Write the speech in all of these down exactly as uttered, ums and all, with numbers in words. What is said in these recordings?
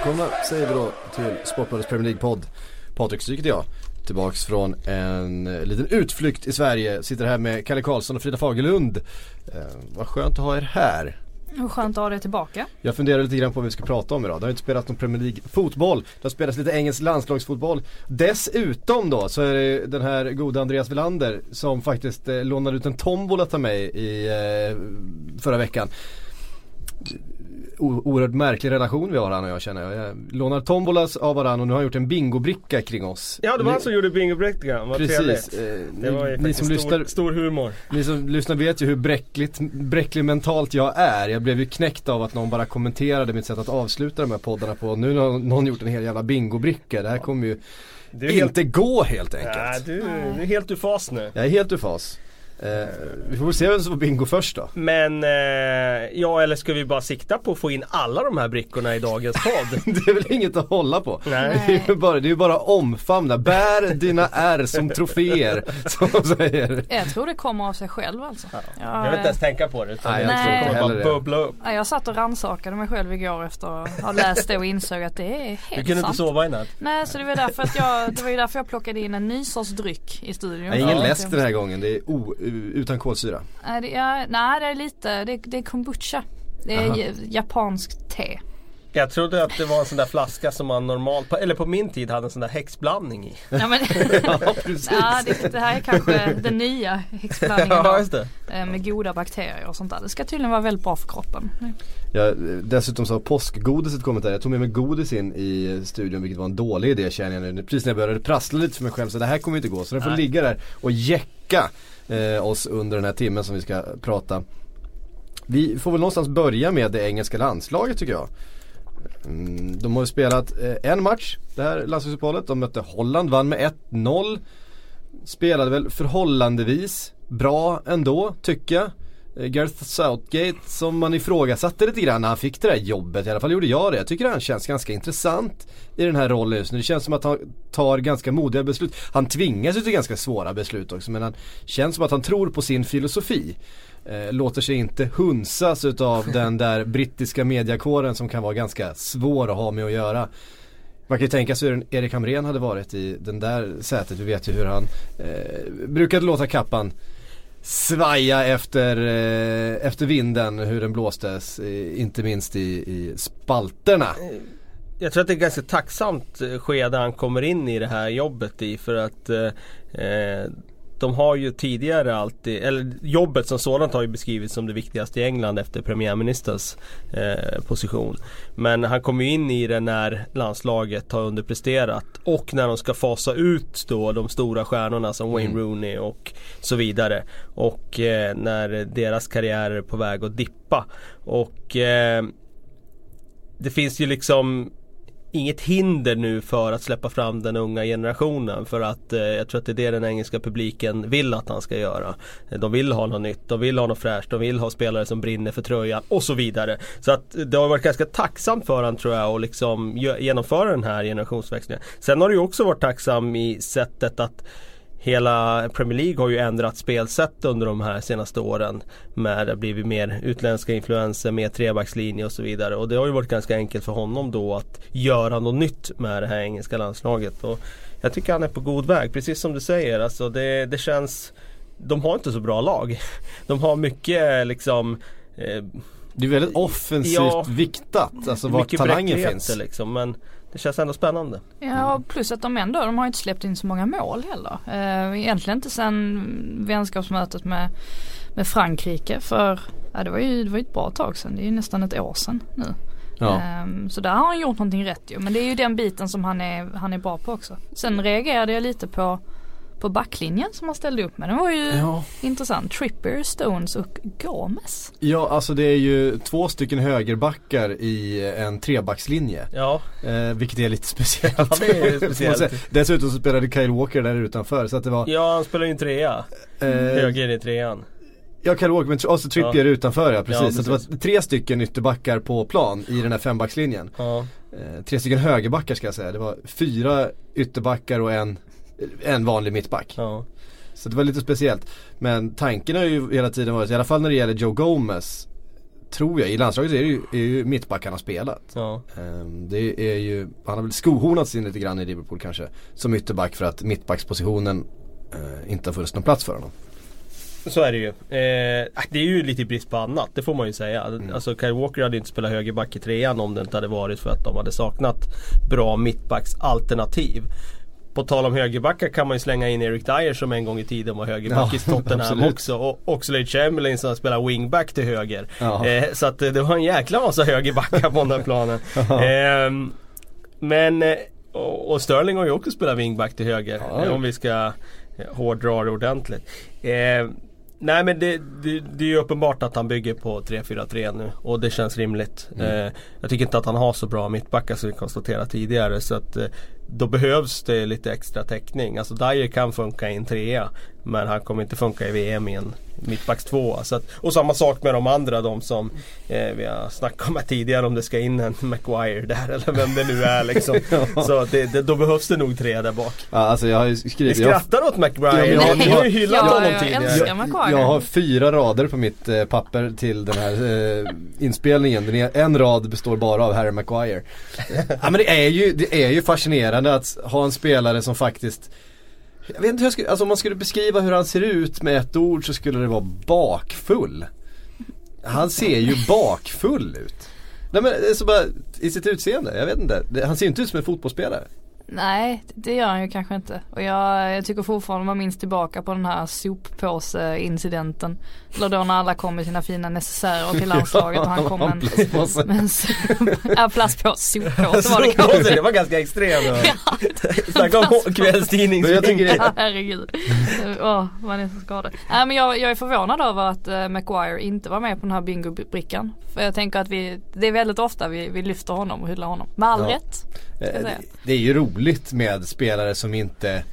Välkomna säger vi då till Sportbladets Premier League-podd. Patrik Stryk heter jag. Tillbaks från en liten utflykt i Sverige. Sitter här med Kalle Karlsson och Frida Fagerlund. eh, Vad skönt att ha er här. Och skönt att ha det tillbaka. Jag funderar lite grann på vad vi ska prata om idag. Det har inte spelat någon Premier League-fotboll. Det har spelats lite engelsk landslagsfotboll. Dessutom då så är det den här goda Andreas Wilander som faktiskt eh, lånade ut en tombola till mig i eh, förra veckan. O- oerhört märklig relation vi har, han och jag, känner jag. Jag lånar tombolas av varandra och nu har jag gjort en bingobricka kring oss. Ja, det var han som gjorde bingobrickan. Vad Precis. Eh, det var ju ni som stor, lyssnar, stor humor. Ni som lyssnar vet ju hur bräckligt, bräcklig mentalt jag är. Jag blev ju knäckt av att någon bara kommenterade mitt sätt att avsluta de här poddarna på. Nu har någon gjort en hel jävla bingobricka. Det här kommer ju Du är inte helt... gå helt enkelt. Ja, du, du är helt ur fas nu. Jag är helt ur fas. Eh, vi får se vem som får bingo först då. Men, eh, ja, eller ska vi bara sikta på att få in alla de här brickorna i dagens podd? Det är väl inget att hålla på. Nej. Det är ju bara, det är ju bara omfamna. Bär dina är som troféer, som de säger. Jag tror det kommer av sig själv alltså. Ja. Jag, Jag vill inte ens tänka på det. Nej, jag Nej. tror inte kommer heller bara det. bubbla upp. jag satt och rannsakade mig själv igår efter att ha läst det och insåg att det är helt Du kunde sant. inte sova i natt. Nej, så det var därför att jag, det var ju därför jag plockade in en ny sorts dryck i studion. Nej, ingen Ja. läsk den här gången. Det är o, utan kolsyra. Nej, det, ja, nej, det är lite, det, det är kombucha. Det är Aha. j- japanskt te. Jag trodde att det var en sån där flaska som man normalt, på, eller på min tid hade en sån där häxblandning i. Ja, men, Ja, precis. ja, det, det här är kanske den nya häxblandningen Ja, då, just det. eh, med goda bakterier och sånt där. Det ska tydligen vara väldigt bra för kroppen. Jag, dessutom så har påskgodiset kommit där. Jag tog med mig godis in i studion, vilket var en dålig idé, känner jag nu. Precis när jag började prassla lite för mig själv, så det här kommer inte gå. Så den får Nej. ligga där och jäcka eh, oss under den här timmen som vi ska prata. Vi får väl någonstans börja med det engelska landslaget, tycker jag. Mm, de har ju spelat eh, en match, det här landslagsuppehållet. De mötte Holland, vann med ett noll. Spelade väl förhållandevis bra ändå, tycker jag. eh, Gareth Southgate, som man ifrågasatte lite grann när han fick det där jobbet. I alla fall gjorde jag det. Jag tycker han känns ganska intressant i den här rollen just nu. Det känns som att han tar ganska modiga beslut. Han tvingas ju till ganska svåra beslut också, men han känns som att han tror på sin filosofi. Eh, låter sig inte hunsas utav den där brittiska mediakåren som kan vara ganska svår att ha med att göra. Man kan ju tänka sig hur Erik Hamrén hade varit i den där sätet. Vi vet ju hur han eh, brukade låta kappan svaja efter, eh, efter vinden, hur den blåstes, eh, inte minst i, i spalterna. Jag tror att det är ganska tacksamt skede han kommer in i det här jobbet i, för att eh, de har ju tidigare alltid, eller jobbet som sådant har ju beskrivits som det viktigaste i England efter premiärministers eh, position. Men han kommer ju in i det när landslaget har underpresterat och när de ska fasa ut då de stora stjärnorna som Wayne Mm. Rooney och så vidare. Och eh, när deras karriärer är på väg att dippa. Och eh, det finns ju liksom inget hinder nu för att släppa fram den unga generationen, för att eh, jag tror att det är det den engelska publiken vill att han ska göra. De vill ha något nytt, de vill ha något fräscht, de vill ha spelare som brinner för tröjan och så vidare. Så att det har varit ganska tacksamt för han, tror jag, att liksom genomföra den här generationsväxlingen. Sen har det ju också varit tacksam i sättet att hela Premier League har ju ändrat spelsätt under de här senaste åren, med det har blivit mer utländska influenser, mer trebackslinje och så vidare, och det har ju varit ganska enkelt för honom då att göra något nytt med det här engelska landslaget, och jag tycker han är på god väg, precis som du säger. Alltså det, det känns, de har inte så bra lag, de har mycket liksom eh, Det är väldigt offensivt Ja, viktat, alltså vart mycket talangen bräckligheter finns liksom, men det känns ändå spännande. Ja, plus att de ändå, de har inte släppt in så många mål heller. Eh, egentligen inte sedan vänskapsmötet med, med Frankrike, för ja, det var ju det var ju ett bra tag sedan, det är ju nästan ett år sedan nu. Ja. Eh, så där har han gjort någonting rätt ju, men det är ju den biten som han är, han är bra på också. Sen reagerade jag lite på på backlinjen som han ställde upp med. Den var ju Ja. intressant. Trippier, Stones och Gomez. Ja, alltså det är ju två stycken högerbackar i en trebackslinje. Ja, Eh, vilket är lite speciellt. Ja, det är speciellt. Dessutom så spelade Kyle Walker där utanför, så att det var ja, han spelar ju en trea. eh, Höger i trean. ja, Kyle Walker, men och så Trippier Ja. utanför, ja, precis. Ja, Så att det var tre stycken ytterbackar på plan i den här fembackslinjen. Ja. Eh, tre stycken högerbackar ska jag säga. Det var fyra ytterbackar och en en vanlig mittback. Ja. Så det var lite speciellt. Men tanken har ju hela tiden varit, i alla fall när det gäller Joe Gomez, tror jag, i landslaget är det ju, är ju mittbackarna spelat. Ja. Um, det är ju, han har väl skohornats in lite grann i Liverpool kanske som ytterback för att mittbackspositionen uh, inte har funnits någon plats för honom. Så är det ju. Eh, det är ju lite brist på annat, det får man ju säga. Mm. Alltså Kyle Walker hade inte spelat högerback i trean om det inte hade varit för att de hade saknat bra mittbacksalternativ. På tal om högerbackar kan man ju slänga in Eric Dyer som en gång i tiden var högerback, ja, i Tottenham också. Och Oxlade Chamberlain som spelar wingback till höger. Ja. Eh, så att det var en jäkla massa högerbackar på den här planen. eh, men och, och Sterling har ju också spelat wingback till höger. Ja. Eh, om vi ska hårdra det ordentligt. Eh, nej men det, det, det är ju uppenbart att han bygger på tre fyra tre nu. Och det känns rimligt. Mm. Eh, jag tycker inte att han har så bra mittbackar som vi konstaterade tidigare. Så att eh, då behövs det lite extra täckning. Alltså Dyer kan funka i en trea, men han kommer inte funka i V M i en mittbacks tvåa. Så att, och samma sak med de andra, de som eh, vi har snackat om tidigare, om det ska in en Maguire där eller vem det nu är liksom. Ja. Så det, det, då behövs det nog tre där bak. Ja, alltså jag har ju skrivit, vi skrattar jag, åt Maguire. Ja, jag, ni har ju hyllat ja, honom jag tidigare. älskar Maguire. Jag, jag har fyra rader på mitt eh, papper till den här eh, inspelningen. Den är, en rad består bara av Harry Maguire. Ja, men det är ju, det är ju fascinerande att ha en spelare som faktiskt, jag vet inte hur jag skulle, alltså om man skulle beskriva hur han ser ut med ett ord så skulle det vara bakfull. Han ser ju bakfull ut. Nej men det är så bara i sitt utseende, jag vet inte. Det, han ser inte ut som en fotbollsspelare. Nej, det gör han ju kanske inte. Och jag, jag tycker fortfarande man minns tillbaka på den här soppåse-incidenten. Eller då när alla kom med sina fina necessärer till landslaget och han kom med en, med en ja, plastpåse, soppåse var det kanske. Det var ganska extremt. Snacka om kvällstidning. Ja, herregud. Åh, vad är det som skadar. Nej, men jag, jag är förvånad över att uh, Maguire inte var med på den här bingo-brickan. För jag tänker att vi, det är väldigt ofta vi, vi lyfter honom och hyllar honom. Med all ja. rätt. Det är ju roligt med spelare som inte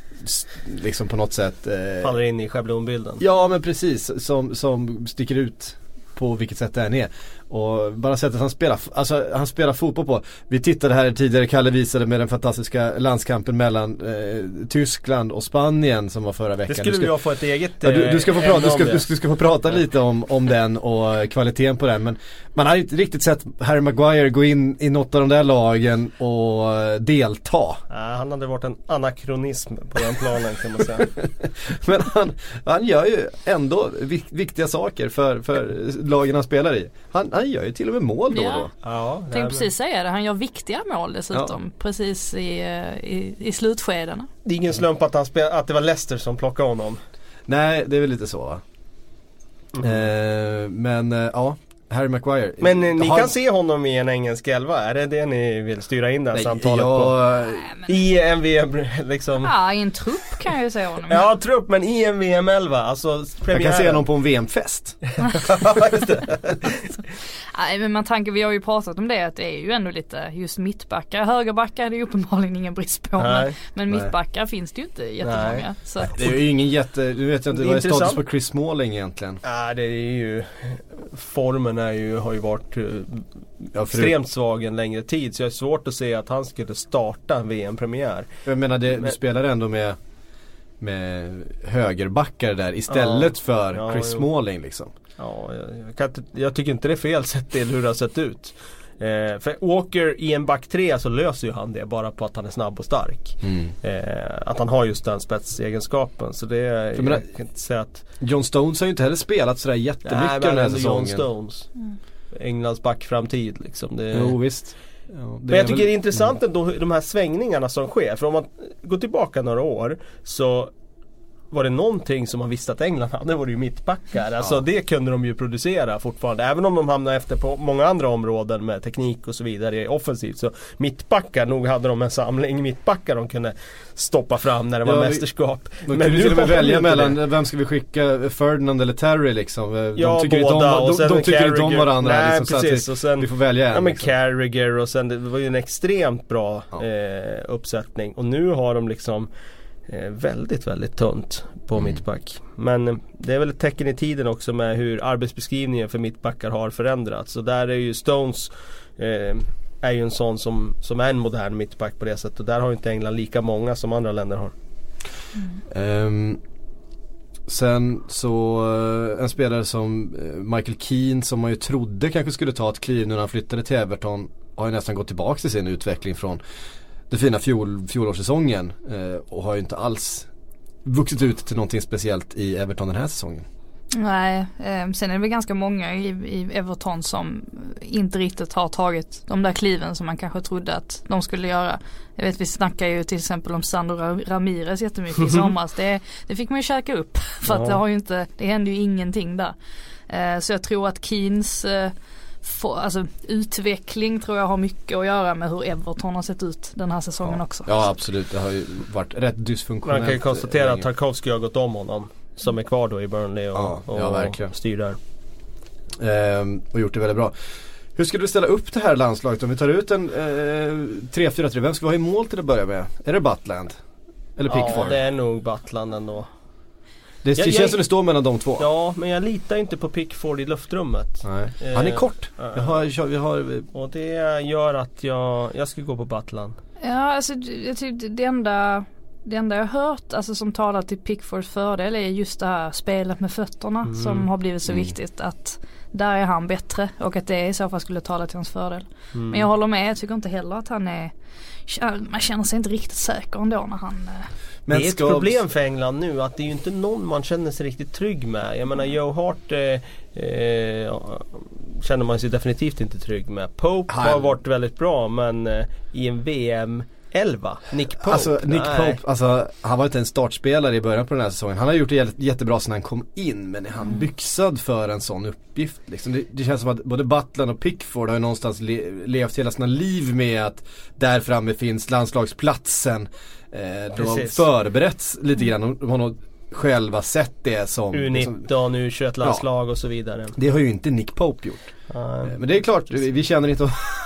liksom på något sätt eh, faller in i schablonbilden. Ja men precis, som, som sticker ut på vilket sätt det än är. Och bara sättet han spelar, alltså han spelar fotboll på. Vi tittade här tidigare, Kalle visade med den fantastiska landskampen mellan eh, Tyskland och Spanien som var förra veckan. Det skulle ska, vi få ett eget ja, du, du ska få prata, du ska, du ska, du ska få prata lite om, om den och kvaliteten på den. Men man har inte riktigt sett Harry Maguire gå in i något av de där lagen och delta. Ja, han hade varit en anakronism på den planen kan man säga. Men han, han gör ju ändå viktiga saker för, för lagen han spelar i. Han, han gör ju till och med mål då och då. Ja, jag tänkte precis säga det. Han gör viktiga mål dessutom. Ja. Precis i, i, i slutskedena. Det är ingen slump att, han spel, att det var Leicester som plockade honom. Nej, det är väl lite så va? Mm. Eh, men eh, ja, Harry Maguire. Men eh, ni har... kan se honom i en engelsk elva. Är det det ni vill styra in det här Nej, samtalet jag... på? Nej, I en V M liksom. Ja, i en trupp kan jag ju se honom. Ja, trupp, men i en V M elva. Alltså, jag kan se honom på en V M-fest. Just det. Nej, men man tänker, vi har ju pratat om det, att det är ju ändå lite just mittbackar. Högerbackar är det ju uppenbarligen ingen brist på. Nej, men mittbackar nej. finns det ju inte jättemånga. Så. Det är ju ingen jätte, du vet inte vad är status på Chris Smalling egentligen. Ja, det är ju, formen är ju, har ju varit ja, extremt svag en längre tid. Så jag är svårt att se att han skulle starta en V M-premiär. Jag menar, det, men, du spelar ändå med med högerbackar där istället ja, för ja, Chris Smalling liksom. Ja, jag, jag, kan, jag tycker inte det är fel sett till hur det har sett ut. Eh, för Walker i en back tre så löser ju han det bara på att han är snabb och stark. Mm. Eh, att han har just den spetsegenskapen. Så det jag, jag menar, kan inte säga att John Stones har ju inte heller spelat sådär jättemycket nej, den här säsongen. John Stones. Mm. Englands backframtid liksom. Det, jo visst. Ja, men jag tycker väl... det är intressant ändå de här svängningarna som sker. För om man går tillbaka några år så var det någonting som man visste att England hade, var det ju mittbackar. Alltså ja. Det kunde de ju producera fortfarande. Även om de hamnade efter på många andra områden med teknik och så vidare offensivt. Så mittbackar, nog hade de en samling mittbackar de kunde stoppa fram när det var ja, mästerskap. Men nu skulle vi välja mellan det. Vem ska vi skicka, Ferdinand eller Terry liksom. De ja, tycker båda. Inte om, de, de tycker inte om varandra. Nej, liksom, precis. Så och sen, vi får välja en. Ja, men liksom. Carragher och sen det var ju en extremt bra ja. eh, uppsättning. Och nu har de liksom Eh, väldigt, väldigt tunt på mm. mittback. Men eh, det är väl ett tecken i tiden också med hur arbetsbeskrivningen för mittbackar har förändrats. Så där är ju Stones eh, är ju en sån som, som är en modern mittback på det sättet. Och där har ju inte England lika många som andra länder har. Mm. Um, Sen så en spelare som Michael Keane, som man ju trodde kanske skulle ta ett kliv nu när han flyttade till Everton, har ju nästan gått tillbaka till sin utveckling från den fina fjol, fjolårssäsongen och har ju inte alls vuxit ut till någonting speciellt i Everton den här säsongen. Nej, eh, sen är det väl ganska många i, i Everton som inte riktigt har tagit de där kliven som man kanske trodde att de skulle göra. Jag vet, vi snackar ju till exempel om Sandro Ramirez jättemycket i somras. Det, det fick man ju käka upp för ja. att det har ju inte, det hände ju ingenting där. Eh, så jag tror att Keens eh, för, alltså, utveckling tror jag har mycket att göra med hur Everton har sett ut den här säsongen ja. också. Ja, absolut. Det har ju varit rätt dysfunktionellt. Man kan ju konstatera att Tarkowski har gått om honom. Som är kvar då i Burnley och, ja, och, ja, verkligen. och styr där. Ehm, och gjort det väldigt bra. Hur skulle du ställa upp det här landslaget om vi tar ut en eh, tre fyra tre? Vem ska vi ha i mål till att börja med? Är det Butland? Eller Pickford? Ja, det är nog Butland ändå. Det, det jag, känns jag, som det står mellan de två. Ja, men jag litar inte på Pickford i luftrummet. Nej. Han är kort. Eh, vi har, vi har, och det gör att jag, jag ska gå på Butland. Ja, alltså jag tycker det enda... Det enda jag har hört alltså, som talar till Pickfords fördel är just det här spelet med fötterna mm. som har blivit så mm. viktigt, att där är han bättre och att det i så fall skulle tala till hans fördel. Mm. Men jag håller med, jag tycker inte heller att han är, man känner sig inte riktigt säker ändå när han... Men det är ett problem för England nu att det är ju inte någon man känner sig riktigt trygg med. Jag menar Joe Hart eh, eh, känner man sig definitivt inte trygg med. Pope han... har varit väldigt bra, men eh, i en V M elva, Nick Pope. Alltså Nick Nej. Pope, alltså, han var inte en startspelare i början på den här säsongen. Han har gjort det jättebra sedan han kom in, men är han byxad för en sån uppgift liksom? det, det känns som att både Butland och Pickford har ju någonstans le, levt hela sina liv med att där framme finns landslagsplatsen. eh, De har förberetts lite grann. De har nog själva sett det som U nitton, U tjugoett-landslag ja. och så vidare. Det har ju inte Nick Pope gjort. Uh, Men det är klart, vi känner inte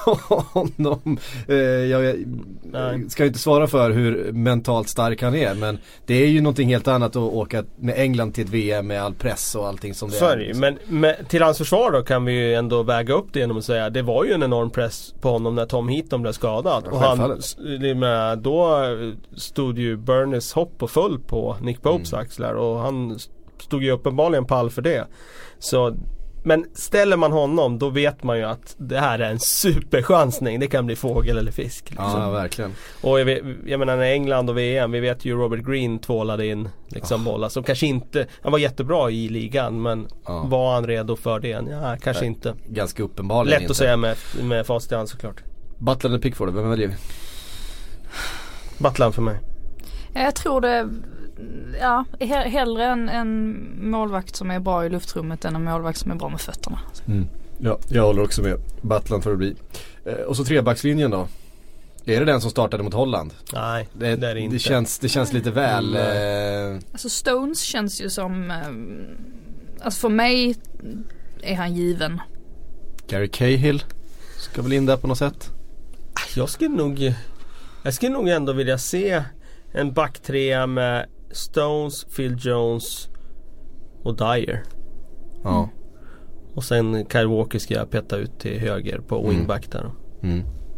honom. uh, Jag uh. ska inte svara för hur mentalt stark han är, men det är ju någonting helt annat att åka med England till ett V M med all press och allting som det så är. är. Men med, till hans försvar då kan vi ju ändå väga upp det genom att säga det var ju en enorm press på honom när Tom Heaton blev skadad. Ja, och han, med, då stod ju Burnleys hopp och full på Nick Popes mm. axlar, och han stod ju uppenbarligen pall för det. Så men ställer man honom, då vet man ju att det här är en superchansning. Det kan bli fågel eller fisk liksom. Ja, verkligen. Och jag, vet, jag menar när England och V M, vi vet ju Robert Green tvålade in liksom oh. bollar som kanske inte, han var jättebra i ligan, men oh. var han redo för det? Ja, kanske ja, inte. Ganska uppenbarligen lätt inte. Att säga med, med fast i hand såklart. Butland eller Pickford, vem väljer vi? Butland för mig. Jag tror det. Ja, hellre en, en målvakt som är bra i luftrummet än en målvakt som är bra med fötterna. Mm. Ja, jag håller också med. Butland får det bli. Eh, och så trebackslinjen då. Är det den som startade mot Holland? Nej, det, det är det inte. Det känns, det känns lite väl... Mm. Eh... Alltså Stones känns ju som... Eh, alltså för mig är han given. Gary Cahill ska väl in där på något sätt? Jag skulle nog... Jag skulle nog ändå vilja se en backtrea med Stones, Phil Jones och Dyer. Ja. Mm. Och sen Kyle Walker ska jag peta ut till höger på mm. wingback där. Mm.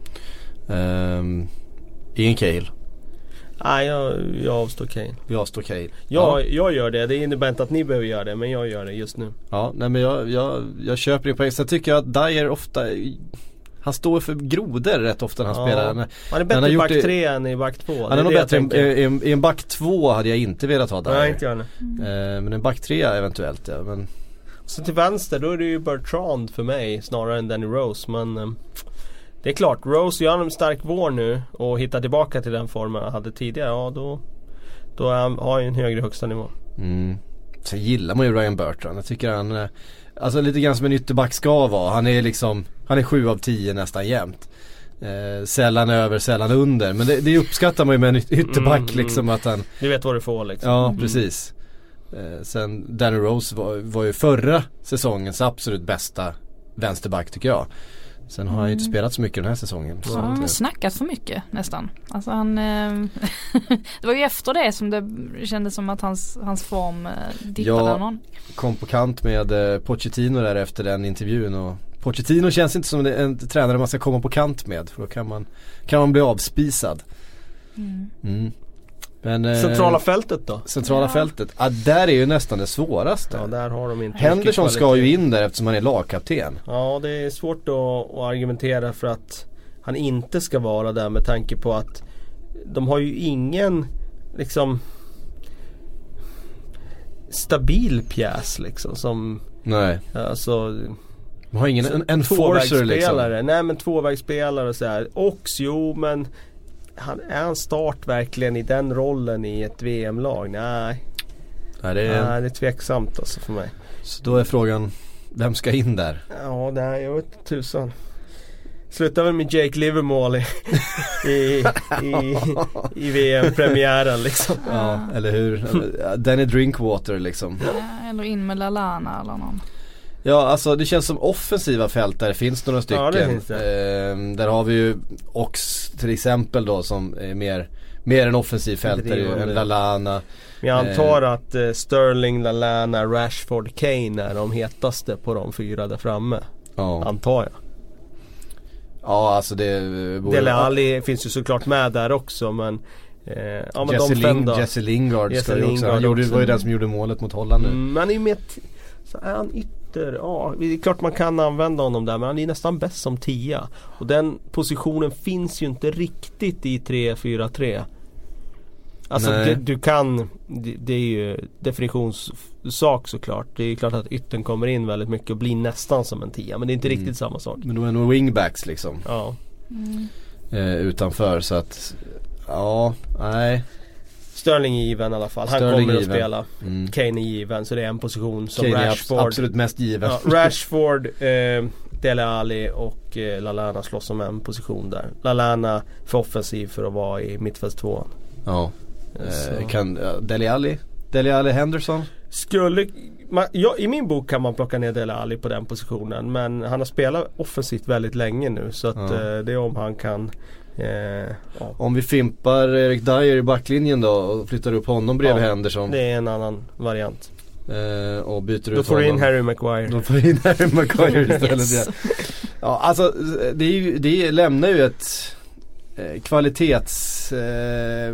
Um, ingen Cahill. Nej, jag, jag avstår Cahill. Vi avstår Cahill. Ja, ja, jag gör det. Det innebär inte att ni behöver göra det, men jag gör det just nu. Ja, nej men jag, jag, jag köper det på. Sen tycker jag att Dyer ofta... Han står för grodor rätt ofta när han ja. spelar. Han är bättre i back tre än i back två. Han är nog bättre i, i, i en back två hade jag inte velat ha där. Nej, inte jag. Mm. Eh, men en back tre eventuellt, ja. Men... Så till vänster, då är det ju Bertrand för mig snarare än Danny Rose. Men eh, det är klart, Rose gör en stark vår nu och hittar tillbaka till den formen han hade tidigare. Ja, då, då har han en högre högsta nivå. Mm. Sen gillar man ju Ryan Bertrand. Jag tycker han... Alltså lite grann som en ytterback ska vara. Han är liksom, han är sju av tio nästan jämt. Eh, sällan över, sällan under. Men det, det uppskattar man ju med en ytterback mm, liksom att han... Du vet vad du får liksom. Ja, precis. Eh, sen Danny Rose var, var ju förra säsongens absolut bästa vänsterback tycker jag. Sen har han ju inte spelat så mycket den här säsongen. Så han har snackat för mycket nästan. Alltså han eh, det var ju efter det som det kändes som att hans, hans form eh, dippade jag någon. Kom på kant med eh, Pochettino där efter den intervjun, och Pochettino känns inte som en tränare man ska komma på kant med, för då kan man, kan man bli avspisad. Mm. Mm. Men, eh, centrala fältet då? Centrala Ja. fältet, ah, där är ju nästan det svåraste. Ja, där har de inte Henderson ska ju in där eftersom han är lagkapten. Ja, det är svårt att, att argumentera för att han inte ska vara där med tanke på att de har ju ingen liksom stabil pjäs liksom som Nej. alltså Man har ingen en, en forcer liksom. Nej, men tvåvägsspelare och så här. Ox, jo, men han är en start verkligen i den rollen i ett V M-lag? Nej. Nej, det är, Nej, det är tveksamt alltså för mig. Så då är frågan, vem ska in där? Ja, det här, jag vet inte tusan. Slutar väl med Jake Livermore i, i, i, i V M-premiären liksom. Ja, eller hur? Danny Drinkwater liksom. Ja, eller in med Lallana eller någon. Ja, alltså det känns som offensiva fält där finns några stycken. Ja, det finns det. Eh, där har vi ju Ox till exempel då som är mer, mer en offensiv fältare än Lallana. Men jag antar eh. att eh, Sterling, Lallana, Rashford, Kane är de hetaste på de fyra där framme. Ja. Antar jag. Ja, alltså det borde... Dele Alli finns ju såklart med där också, men eh, ja, men Jesse, de fem Ling, då. Jesse Lingard Jesse ska ju också, Lingard han gjorde, också. var ju den som gjorde målet mot Holland nu. Mm, men i med så är han ytter, ja, det är klart man kan använda honom där, men han är nästan bäst som tia. Och den positionen finns ju inte riktigt i tre fyra tre. Alltså det, du kan, det, det är ju definitionssak såklart. Det är ju klart att yttern kommer in väldigt mycket och blir nästan som en tia, men det är inte mm. riktigt samma sak. Men de är nog wingbacks liksom. Ja. Mm. Eh, utanför, så att ja, nej. Sterling är given i alla fall. Han Sterling kommer att given. spela. Mm. Kane är given, så det är en position som Kane Rashford. är absolut mest given. Ja, Rashford, eh, Dele Alli och eh, Lallana slåss om en position där. Lallana för offensiv för att vara i mittfält två. Ja. Eh, kan uh, Dele Alli, Dele Alli, Henderson. Skulle man, ja, i min bok kan man plocka ner Dele Alli på den positionen, men han har spelat offensivt väldigt länge nu, så att ja. eh, det är om han kan eh, ja. Om vi fimpar Eric Dyer i backlinjen då och flyttar upp honom bredvid Ja, Henderson. Det är en annan variant. Eh, och byter Då ut får du in honom. Harry Maguire. Då får du in Harry Maguire istället. Yes. Ja. Ja, alltså det, är ju, det lämnar ju ett eh, kvalitets eh,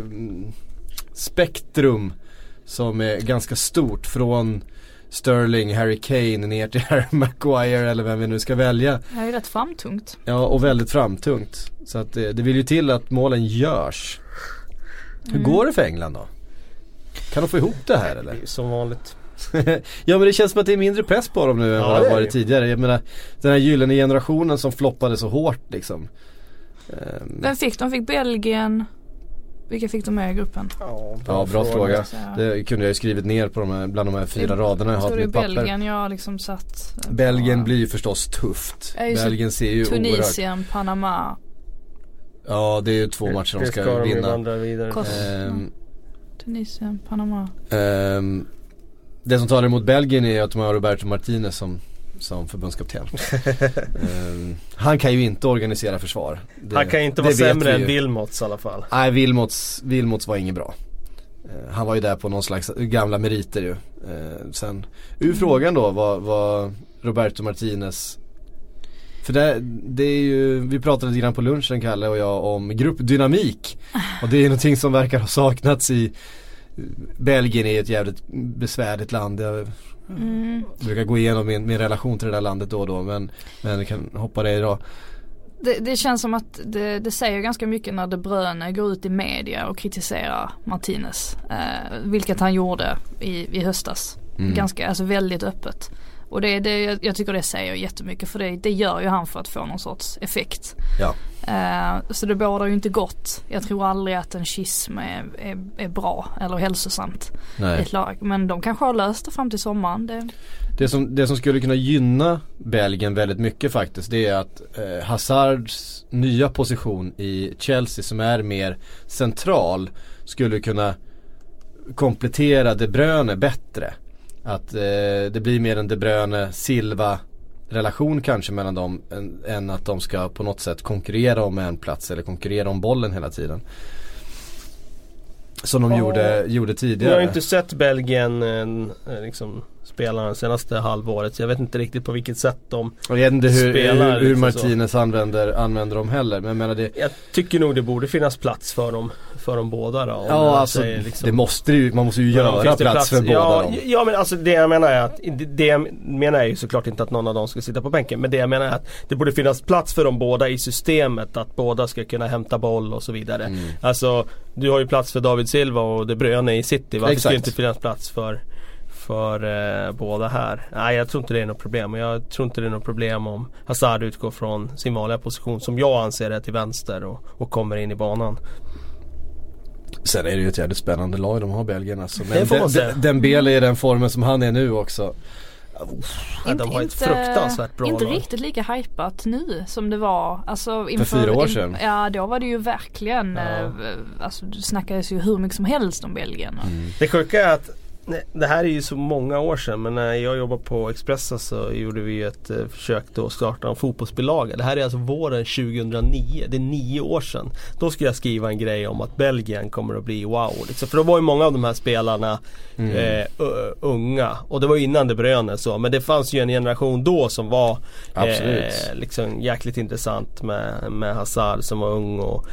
spektrum som är ganska stort, från Sterling, Harry Kane ner till Harry Maguire eller vem vi nu ska välja. Det är ju rätt framtungt. Ja, och väldigt framtungt. Så att det, det vill ju till att målen görs. Hur Mm. går det för England då? Kan de få ihop det här eller? Som vanligt. Ja, men det känns som att det är mindre press på dem nu än Ja, vad det det har är varit det. tidigare. Jag menar, den här gyllene generationen som floppade så hårt liksom. Um, Vem fick de? Fick Belgien. Vilka fick de med i gruppen? Ja, ja, bra fråga. Så, Det kunde jag ju skrivit ner på de här, bland de här fyra det, raderna jag har på det mitt papper. Belgien jag liksom satt. Belgien på, blir ju förstås tufft. Ja, just Belgien ser ju Tunisien, oerhört. Panama. Ja, det är ju två matcher de ska, de vinna. vandra vidare. Kost- Um, Tunisien, Panama. um, det som talar emot Belgien är att de har Roberto Martinez som som förbundskapten. um, han kan ju inte organisera försvar. Det, Han kan inte vara sämre än Wilmots i alla fall. Nej, Wilmots, Wilmots var inget bra. Uh, han var ju där på någon slags gamla meriter ju. Uh, sen, ur frågan då var, var Roberto Martinez. För det, det är ju, vi pratade lite grann på lunchen, Kalle och jag, om gruppdynamik. Och det är någonting som verkar ha saknats i Belgien. Är ett jävligt besvärligt land. Jag Mm. brukar gå igenom min, min relation till det där landet då och då, men, men jag kan hoppa det idag. Det, det känns som att det, det säger ganska mycket när De Bruyne går ut i media och kritiserar Martinez. Eh, vilket han gjorde i, i höstas. Mm. Ganska, alltså väldigt öppet. Och det, det, jag tycker det säger jättemycket, för det, det gör ju han för att få någon sorts effekt. Ja. Eh, så det bådar ju inte gott. Jag tror aldrig att en schism är, är, är bra eller hälsosamt i Nej. ett lag. Men de kanske har löst det fram till sommaren. Det... Det som, det som skulle kunna gynna Belgien väldigt mycket faktiskt, det är att eh, Hazards nya position i Chelsea, som är mer central, skulle kunna komplettera De Bruyne bättre. Att eh, det blir mer en De Bruyne-Silva relation kanske mellan dem än, än att de ska på något sätt konkurrera om en plats eller konkurrera om bollen hela tiden. Som de Ja. gjorde, gjorde Jag tidigare. har inte sett Belgien eh, liksom spelarna det senaste halvåret. Så jag vet inte riktigt på vilket sätt de och jag vet inte hur, spelar. hur, hur liksom Martinez använder, använder dem heller. Men jag menar det... Jag tycker nog det borde finnas plats för dem, för dem båda då. Ja, alltså säger, liksom. Det måste ju, man måste ju göra plats, plats för båda ja, dem. Ja, men alltså det jag menar är att det, det jag menar är ju såklart inte att någon av dem ska sitta på bänken. Men det jag menar är att det borde finnas plats för dem båda i systemet. Att båda ska kunna hämta boll och så vidare. Mm. Alltså, du har ju plats för David Silva och De Bruyne i City. Varför ska det inte finnas plats för för eh, båda här? Nej, jag tror inte det är något problem. Jag tror inte det är något problem om Hazard utgår från sin vanliga position som jag anser är till vänster och, och kommer in i banan. Sen är det ju ett jävligt spännande lag de har, Belgien alltså. Men det får man säga. Den, den Bele är den formen som han är nu också. Ja, de har ett fruktansvärt bra Inte lag. riktigt lika hypat nu som det var alltså inför, för fyra år sedan. In, ja, då var det ju verkligen ja. eh, alltså det snackades ju hur mycket som helst om Belgien. Mm. Det sjuka är att nej, det här är ju så många år sedan, men när jag jobbade på Expressen så gjorde vi ett eh, försök då att starta en fotbollsbilaga. Det här är alltså våren tjugohundranio, det är nio år sedan. Då ska jag skriva en grej om att Belgien kommer att bli wow. Liksom. För då var ju många av de här spelarna mm. eh, unga. Och det var ju innan det bröne så. Men det fanns ju en generation då som var eh, liksom jäkligt intressant med, med Hazard som var ung och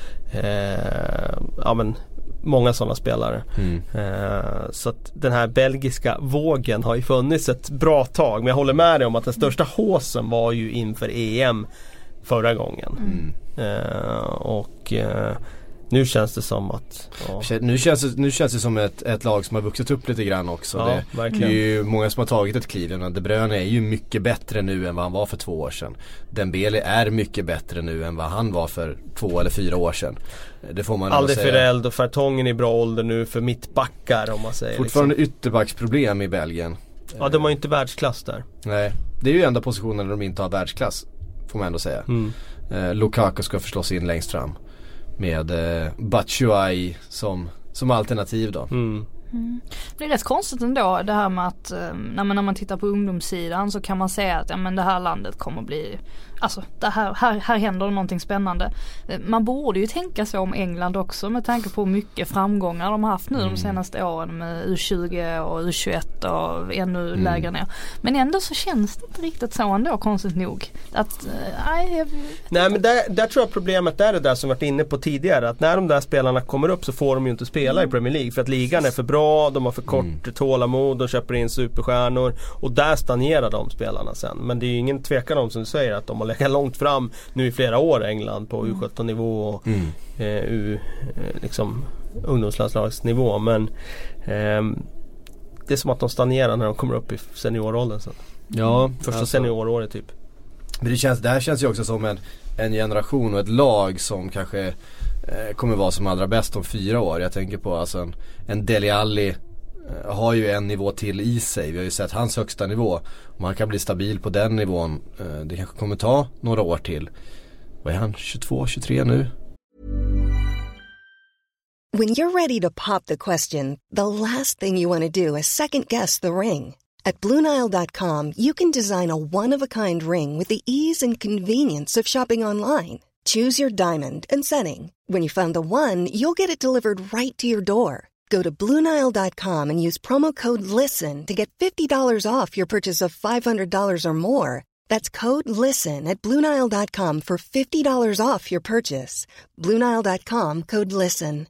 eh, ja men många sådana spelare. Mm. Uh, så att den här belgiska vågen har ju funnits ett bra tag. Men jag håller med dig om att den största håsen var ju inför E M förra gången. Mm. Uh, och uh, nu känns det som att ja. nu, känns det, nu känns det som ett, ett lag som har vuxit upp lite grann också. Ja, det, verkligen. det är ju många som har tagit ett kliv. De Bruyne är ju mycket bättre nu än vad han var för två år sedan. Dembele är mycket bättre nu än vad han var för två eller fyra år sedan. Det får man Aldrig säga. Alderweireld och Fertongen i bra ålder nu för mittbackar om man säger. Fortfarande liksom. Ytterbacksproblem i Belgien. Ja, de har ju inte världsklass där. Nej, det är ju enda positionen där de inte har världsklass, får man ändå säga. Mm. Eh, Lukaku ska förslås in längst fram med eh, Batshuayi som, som alternativ då. Mm. Mm. Det är rätt konstigt ändå det här med att eh, när, man, när man tittar på ungdomssidan så kan man säga att ja, men det här landet kommer bli, alltså det här, här, här händer någonting spännande. Man borde ju tänka så om England också med tanke på hur mycket framgångar de har haft nu mm. de senaste åren med U tjugo och U tjugoett och ännu mm. lägre ner. Men ändå så känns det inte riktigt så ändå, konstigt nog. Att, nej, jag nej men där, där tror jag problemet är det där som vi varit inne på tidigare, att när de där spelarna kommer upp så får de ju inte spela mm. i Premier League för att ligan är för bra, de har för kort mm. tålamod, de köper in superstjärnor och där stagnerar de spelarna sen. Men det är ju ingen tvekan om, som du säger, att de har legat långt fram nu i flera år England på U sjutton nivå och mm. eh, U, eh, liksom ungdomslandslagsnivå, men eh, det är som att de stagnerar när de kommer upp i senioråldern sen. Ja, första alltså, senioråret typ. Men det, känns, det här känns ju också som en, en generation och ett lag som kanske eh, kommer vara som allra bäst om fyra år. Jag tänker på alltså en, en Dele Alli eh, har ju en nivå till i sig. Vi har ju sett hans högsta nivå. Om han kan bli stabil på den nivån, eh, det kanske kommer ta några år till. Vad är han? tjugotvå, tjugotre nu? When you're ready to pop the question, the last thing you want to do is second guess the ring. At Blue Nile dot com, you can design a one-of-a-kind ring with the ease and convenience of shopping online. Choose your diamond and setting. When you find the one, you'll get it delivered right to your door. Go to Blue Nile dot com and use promo code LISTEN to get fifty dollars off your purchase of five hundred dollars or more. That's code LISTEN at Blue Nile dot com for fifty dollars off your purchase. Blue Nile dot com, code LISTEN.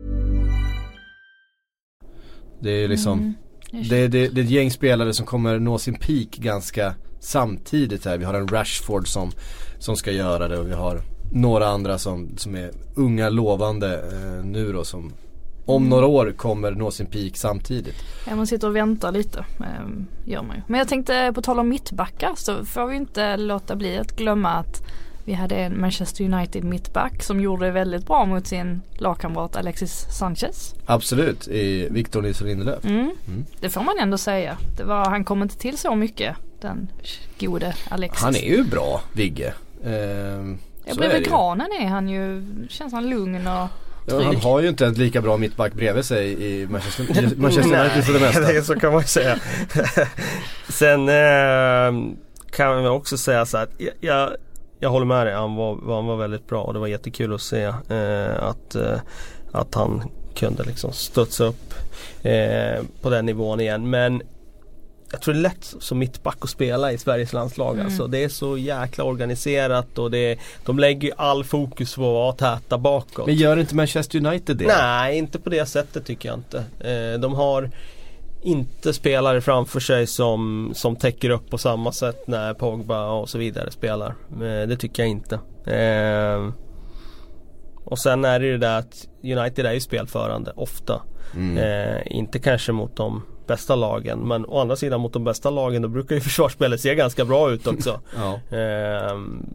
Det är liksom mm. det, det, det är ett gäng spelare som kommer nå sin peak ganska samtidigt här. Vi har en Rashford som, som ska göra det och vi har några andra som, som är unga lovande eh, nu då, som om några år kommer nå sin peak samtidigt. Ja, man sitter och väntar lite, eh, gör man ju. Men jag tänkte på tal om mittbackar så får vi inte låta bli att glömma att vi hade en Manchester United mittback som gjorde det väldigt bra mot sin lagkamrat Alexis Sanchez. Absolut, i Victor Nilsson Lindelöf. Mm. Mm. Det får man ändå säga. Det var, han kom inte till så mycket, den gode Alexis. Han är ju bra, Vigge. Eh, ja, bredvid granen är han ju, känns han lugn och ja, han har ju inte en lika bra mittback bredvid sig i Manchester, Manchester United för det mesta. Nej, så kan man ju säga. Sen eh, kan man också säga så att jag, jag Jag håller med dig, han var, han var väldigt bra och det var jättekul att se eh, att, eh, att han kunde liksom studsa upp eh, på den nivån igen. Men jag tror det är lätt som mittback att spela i Sveriges landslag. Mm. Alltså, det är så jäkla organiserat och det, de lägger ju all fokus på att vara täta bakåt. Men gör inte Manchester United det? Nej, inte på det sättet tycker jag inte. Eh, de har inte spelare framför sig som, som täcker upp på samma sätt när Pogba och så vidare spelar. Eh, det tycker jag inte. Eh, och sen är det ju det att United är ju spelförande ofta. Mm. Eh, inte kanske mot de bästa lagen, men å andra sidan mot de bästa lagen då brukar ju försvarsspelet se ganska bra ut också. Ja. eh,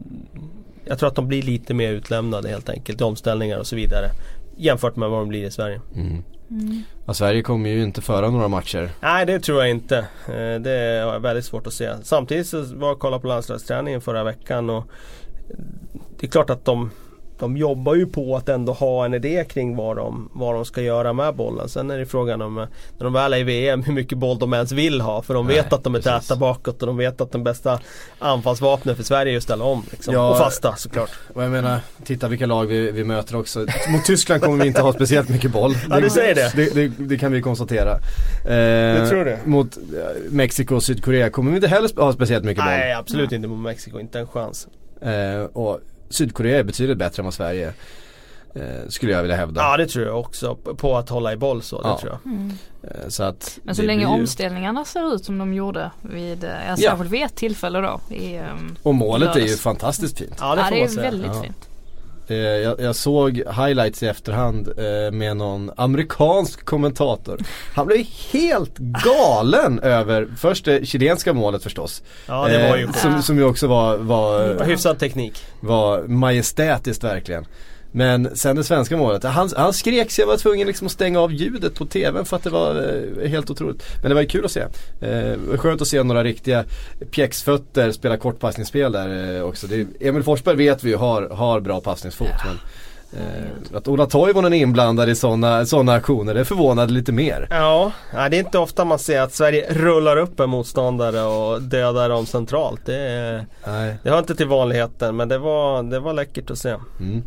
jag tror att de blir lite mer utlämnade helt enkelt i omställningar och så vidare jämfört med vad de blir i Sverige. Mm. Mm. Ja, Sverige kommer ju inte föra några matcher. Nej, det tror jag inte. eh, det är väldigt svårt att se. Samtidigt så var jag kolla på landslagsträningen förra veckan och det är klart att de De jobbar ju på att ändå ha en idé kring vad de, vad de ska göra med bollen. Sen är det frågan om när de väl är i V M hur mycket boll de ens vill ha. För de Nej, vet att de är precis. täta bakåt och de vet att den bästa anfallsvapnet för Sverige är att ställa om. Liksom. Ja, och fasta såklart. Och jag menar, titta vilka lag vi, vi möter också. Mot Tyskland kommer vi inte ha speciellt mycket boll. Ja, du säger det. Det, det, det kan vi konstatera. Eh, jag tror det. Mot Mexiko och Sydkorea kommer vi inte heller ha speciellt mycket boll. Nej, absolut inte mot Mexiko. Inte en chans. Eh, och Sydkorea är betydligt bättre än vad Sverige eh, skulle jag vilja hävda. Ja, det tror jag också. På att hålla i boll så, det ja. tror jag. Mm. Eh, så att Men så länge ju... omställningarna ser ut som de gjorde vid, eh, ja. särskilt vid ett tillfälle då. I, um, och målet lördags. är ju fantastiskt fint. Ja, det, ja, det är väldigt ja. fint. Eh, jag, jag såg highlights i efterhand eh, med någon amerikansk kommentator. Han blev helt galen över först det chilenska målet förstås. Ja, det var ju eh, som, som ju också var, var, var hyfsad teknik. Var majestätiskt verkligen. Men sen det svenska målet, han, han skrek så jag var tvungen liksom att stänga av ljudet på tvn för att det var eh, helt otroligt. Men det var ju kul att se. Eh, skönt att se några riktiga pjäxfötter spela kortpassningsspel där eh, också. Det är, Emil Forsberg vet vi ju har, har bra passningsfot. Ja. Men eh, att Ola Toivonen är inblandad i sådana såna aktioner, det förvånade lite mer. Ja, det är inte ofta man ser att Sverige rullar upp en motståndare och dödar dem centralt. Det, är, det har inte till vanligheten, men det var, det var läckert att se. Mm.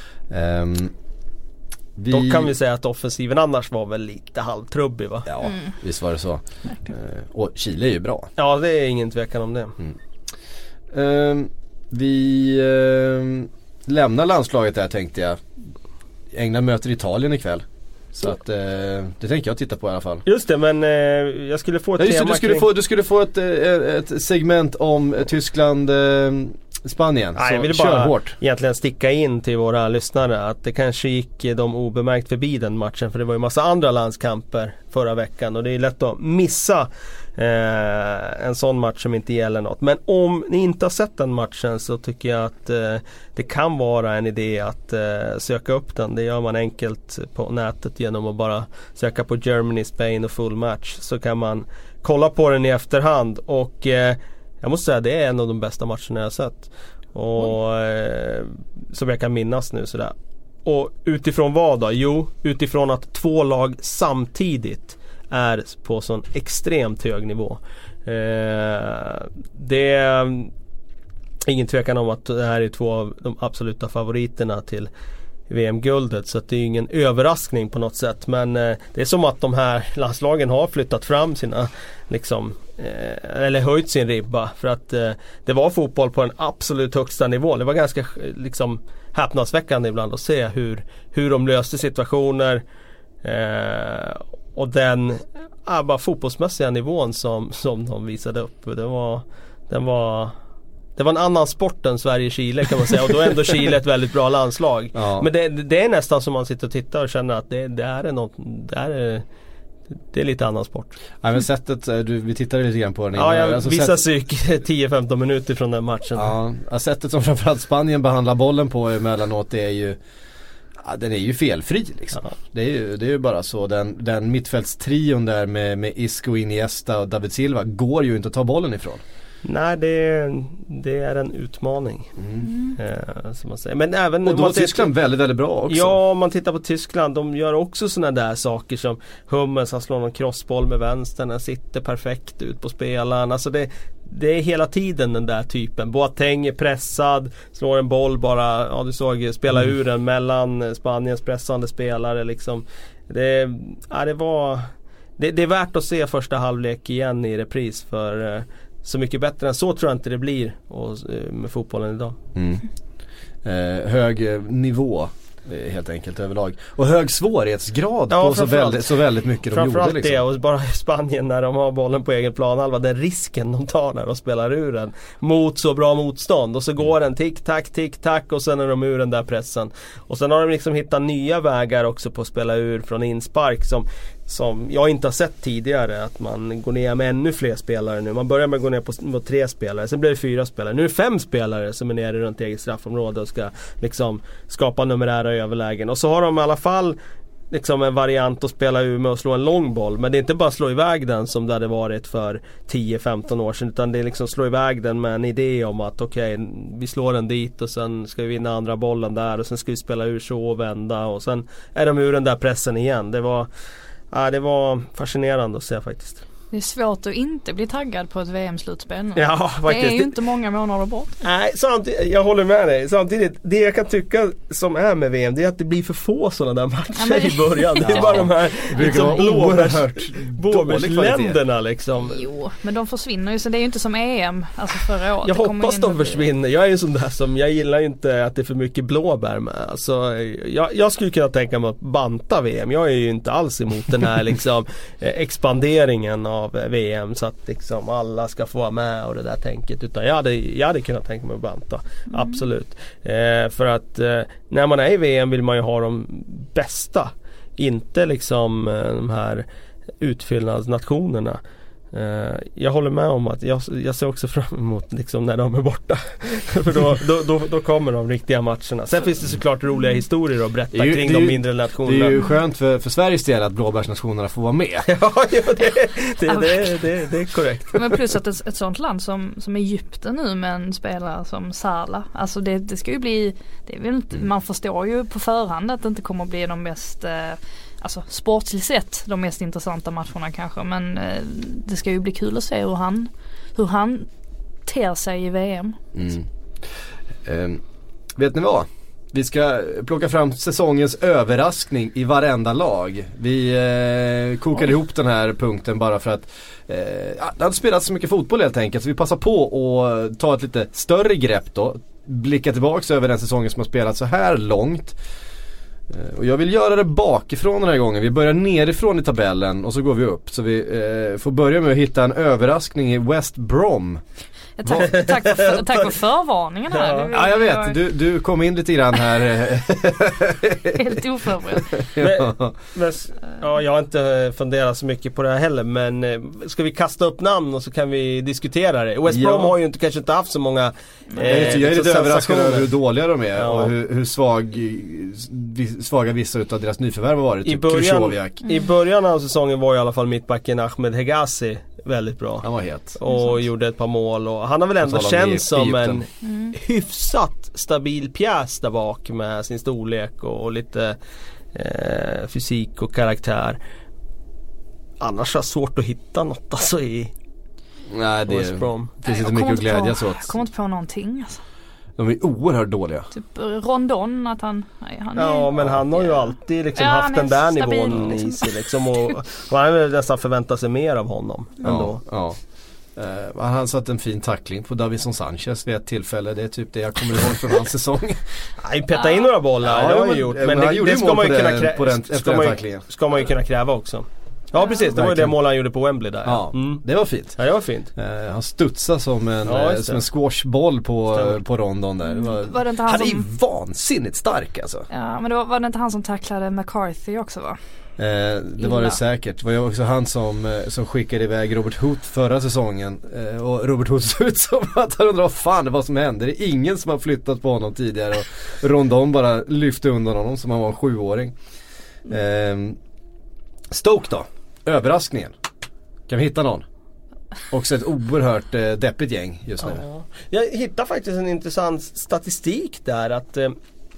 Um, vi... Då kan vi säga att offensiven annars var väl lite halvtrubbig, va? Ja, mm. visst var det så. Uh, och Chile är ju bra. Ja, det är ingen tvekan om det. Mm. Um, vi uh, lämnar landslaget där, tänkte jag. England möter Italien ikväll. Så att uh, det tänker jag titta på i alla fall. Just det, men uh, jag skulle få ett ja, tema du skulle kring... få, du skulle få ett, ett segment om Tyskland uh, Spanien. Nej, så jag vill kör bara hårt. egentligen sticka in till våra lyssnare att det kanske gick de obemärkt förbi den matchen, för det var ju massa andra landskamper förra veckan och det är lätt att missa eh, en sån match som inte gäller något. Men om ni inte har sett den matchen så tycker jag att eh, det kan vara en idé att eh, söka upp den. Det gör man enkelt på nätet genom att bara söka på Germany, Spain och full match, så kan man kolla på den i efterhand och eh, jag måste säga det är en av de bästa matcherna jag har sett. Och eh, som jag kan minnas nu sådär. Och utifrån vad då? Jo, utifrån att två lag samtidigt är på sån extremt hög nivå. Eh, det är ingen tvekan om att det här är två av de absoluta favoriterna till V M-guldet, så att det är ingen överraskning på något sätt, men eh, det är som att de här landslagen har flyttat fram sina liksom, eh, eller höjt sin ribba, för att eh, det var fotboll på den absolut högsta nivån. Det var ganska liksom häpnadsväckande ibland att se hur, hur de löste situationer eh, och den äh, bara fotbollsmässiga nivån som, som de visade upp. Det var, den var Det var en annan sport än Sverige-Chile kan man säga, och då är ändå Chile ett väldigt bra landslag. Ja. Men det, det är nästan som man sitter och tittar och känner att det, det är något, det är det är lite annan sport. Ja, men sättet, du, vi tittade lite grann på den. Ja, jag, alltså, vissa psyk tio femton minuter från den matchen. Ja, sättet som framförallt Spanien behandlar bollen på emellanåt, det är ju ja, den är ju felfri liksom. Ja. Det är ju, det är ju bara så. Den, den mittfältstrion där med, med Isco, Iniesta och David Silva går ju inte att ta bollen ifrån. Nej, det, det är en utmaning. Mm. Eh, som man säger. Men även och då var Tyskland väldigt, väldigt bra också. Ja, om man tittar på Tyskland, de gör också såna där saker som Hummels, han slår någon crossboll med vänstern, den sitter perfekt ut på spelaren. Alltså det, det är hela tiden den där typen. Boateng är pressad, slår en boll bara, ja du såg, spela mm. ur den mellan Spaniens pressande spelare liksom. Det, ja, det var det, det är värt att se första halvlek igen i repris, för eh, så mycket bättre än så tror jag inte det blir och, eh, med fotbollen idag. Mm. Eh, hög nivå helt enkelt överlag. Och hög svårighetsgrad ja, på så väldigt, så väldigt mycket de gjorde. Framförallt liksom. det, och bara i Spanien när de har bollen på egen planhalva, den risken de tar när de spelar ur den mot så bra motstånd, och så går den tick-tack, tick-tack, och sen är de ur den där pressen. Och sen har de liksom hittat nya vägar också på att spela ur från inspark som, som jag inte har sett tidigare, att man går ner med ännu fler spelare nu. Man börjar med att gå ner på, på tre spelare, sen blir det fyra spelare. Nu är det fem spelare som är nere runt eget straffområde och ska liksom skapa numerära överlägen. Och så har de i alla fall liksom en variant att spela ur med att slå en lång boll. Men det är inte bara slå iväg den som det hade varit för tio femton år sedan, utan det är liksom slå iväg den med en idé om att okej, okay, vi slår den dit och sen ska vi vinna andra bollen där och sen ska vi spela ur så och vända och sen är de ur den där pressen igen. Det var, ja, det var fascinerande att se faktiskt. Det är svårt att inte bli taggad på ett V M-slutspel nu. Ja, faktiskt. Det är ju inte många månader bort. Nej, samtidigt, jag håller med dig. Samtidigt, det jag kan tycka som är med V M, det är att det blir för få sådana där matcher ja, men... i början. Det är ja. bara de här liksom, blåbärsländerna liksom. Jo, men de försvinner ju, så det är ju inte som E M alltså förra året. Jag hoppas de försvinner. Jag är ju sån där som, jag gillar ju inte att det är för mycket blåbär med. Alltså, jag, jag skulle kunna tänka mig att banta V M. Jag är ju inte alls emot den här liksom expanderingen av V M så att liksom alla ska få vara med och det där tänket, utan jag hade, jag hade kunnat tänka mig att banta, mm. absolut eh, för att eh, när man är i V M vill man ju ha de bästa, inte liksom eh, de här utfyllnadsnationerna. Uh, jag håller med om att jag, jag ser också fram emot liksom när de är borta för då, då, då, då kommer de riktiga matcherna. Sen finns det såklart roliga historier att berätta ju, kring de mindre nationerna. Det är ju skönt för, för Sveriges del att blåbärsnationerna får vara med. Ja, ja det, det, det, det, det, det är korrekt. Men plus att ett, ett sånt land som, som Egypten nu med en spelare som Salah, alltså det, det ska ju bli, det är väl inte, man förstår ju på förhand att det inte kommer att bli de mest eh, alltså sportsligt sett de mest intressanta matcherna kanske, men eh, det ska ju bli kul att se hur han hur han ter sig i V M. Mm. Eh, vet ni vad? Vi ska plocka fram säsongens överraskning i varenda lag. Vi eh, kokade Oj. ihop den här punkten bara för att eh, det hade spelats så mycket fotboll helt enkelt, så vi passar på att ta ett lite större grepp då, blicka tillbaka över den säsongen som har spelats så här långt. Och jag vill göra det bakifrån den här gången. Vi börjar nerifrån i tabellen och så går vi upp. Så vi eh, får börja med att hitta en överraskning i West Brom. Tack, tack, för, tack för förvarningen här. Ja, ja jag vet. Du, du kom in lite grann här. Helt oförberedd. Men, men, ja, jag har inte funderat så mycket på det här heller. Men ska vi kasta upp namn och så kan vi diskutera det. West Brom ja. har ju inte, kanske inte haft så många eh, Jag är, jag är lite överraskad över hur dåliga de är ja. och hur, hur svag, svaga vissa utav deras nyförvärv har varit. I, typ början, I början av säsongen var i alla fall mittbacken Ahmed Hegazi väldigt bra. Han var het. Och mm. gjorde ett par mål. Och han har väl ändå känts som en mm. hyfsat stabil pjäs där bak med sin storlek och, och lite eh, fysik och karaktär. Annars är det svårt att hitta något alltså i Nej, det West Brom. finns inte mycket att glädjas åt. Jag kommer inte på någonting alltså. De är oerhört dåliga. Typ Rondon att han, nej, han Ja är, men han har ju alltid liksom ja, haft den där stabil, nivån liksom. i sig liksom, och, och han vill nästan förvänta sig mer av honom ändå. Ja, ja. Uh, han har satt en fin tackling på Davinson Sanchez vid ett tillfälle. Det är typ det jag kommer ihåg från hans säsong. Han pettar in några bollar, ja, det har han gjort. Men, men det, det ska man ju kunna krä- ska, man ju, ska man ju kunna kräva också. Ja precis, det var ju det mål han gjorde på Wembley där. Ja, mm. det var fint. Ja, det var fint. Uh, han studsade som en, ja, uh, som en squashboll på, uh, på Rondon där. Det var, var det inte han, han som... är ju vansinnigt stark alltså. Ja, men det var, var det inte han som tacklade McCarthy också va? Uh, det Illa. var det säkert. Det var ju också han som, uh, som skickade iväg Robert Hood förra säsongen. Uh, och Robert Hood såg ut som att han undrar vad fan det var som hände. Det är ingen som har flyttat på honom tidigare. Och Rondon bara lyfte undan honom som han var en sjuåring. Uh, Stoke då? Överraskningen. Kan vi hitta någon? Också ett oerhört eh, deppigt gäng just nu. Ja. Jag hittar faktiskt en intressant statistik där att, eh,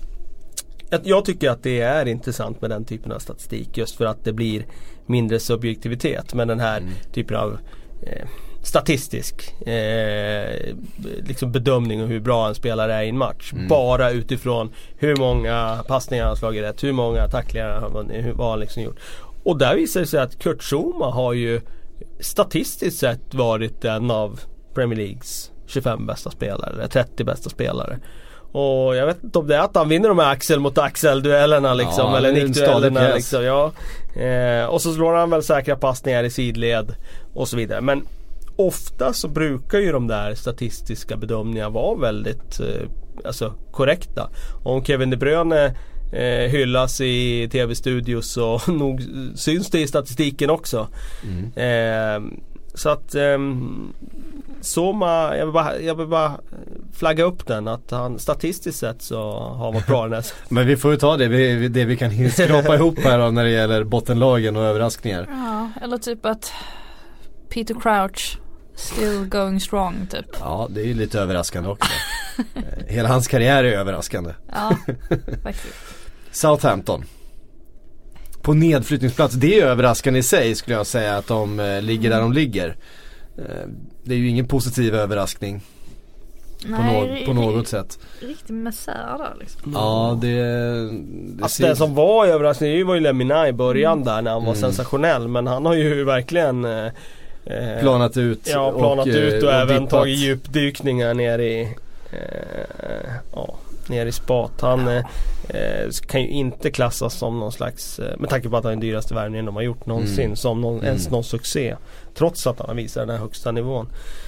att jag tycker att det är intressant med den typen av statistik just för att det blir mindre subjektivitet med den här mm. typen av eh, statistisk eh, liksom bedömning av hur bra en spelare är i en match. Mm. Bara utifrån hur många passningar han har slagit rätt, hur många tacklingar han har liksom gjort. Och där visar det sig att Kurt Zouma har ju statistiskt sett varit en av Premier Leagues tjugofem bästa spelare eller trettio bästa spelare. Och jag vet inte om det är att han vinner de här axel mot axel-duellerna liksom, ja, eller nickduellerna yes. liksom, ja. eh, Och så slår han väl säkra passningar i sidled och så vidare. Men ofta så brukar ju de där statistiska bedömningarna vara väldigt eh, alltså korrekta. Om Kevin De Bruyne eh, hyllas i tv-studios och nog syns det i statistiken också. Mm. eh, Så att eh, Zouma, jag vill, bara, jag vill bara flagga upp den att han statistiskt sett så har varit bra den här. Men vi får ju ta det vi, det vi kan skrapa ihop här då, när det gäller bottenlagen och överraskningar. Ja, eller typ att Peter Crouch still going strong typ. Ja, det är ju lite överraskande också. Hela hans karriär är överraskande. Ja, faktiskt. Southampton på nedflyttningsplats, det är överraskande i sig skulle jag säga att de eh, ligger där de ligger. Eh, det är ju ingen positiv överraskning. Nej, på, no- på något sätt. Riktigt misär där liksom. Ja, det, det alltså, ser... Den som var överraskning var ju Lemina i början mm. där när han var mm. sensationell. Men han har ju verkligen eh, planat ut. Ja, planat och, ut och, och även dippat. Tagit djupdykningar ner i eh, ja, ner i spat. Han eh, kan ju inte klassas som någon slags, eh, med tanke på att han är den dyraste värvningen de har gjort någonsin, mm. som någon, mm. ens någon succé. Trots att han visar den här högsta nivån.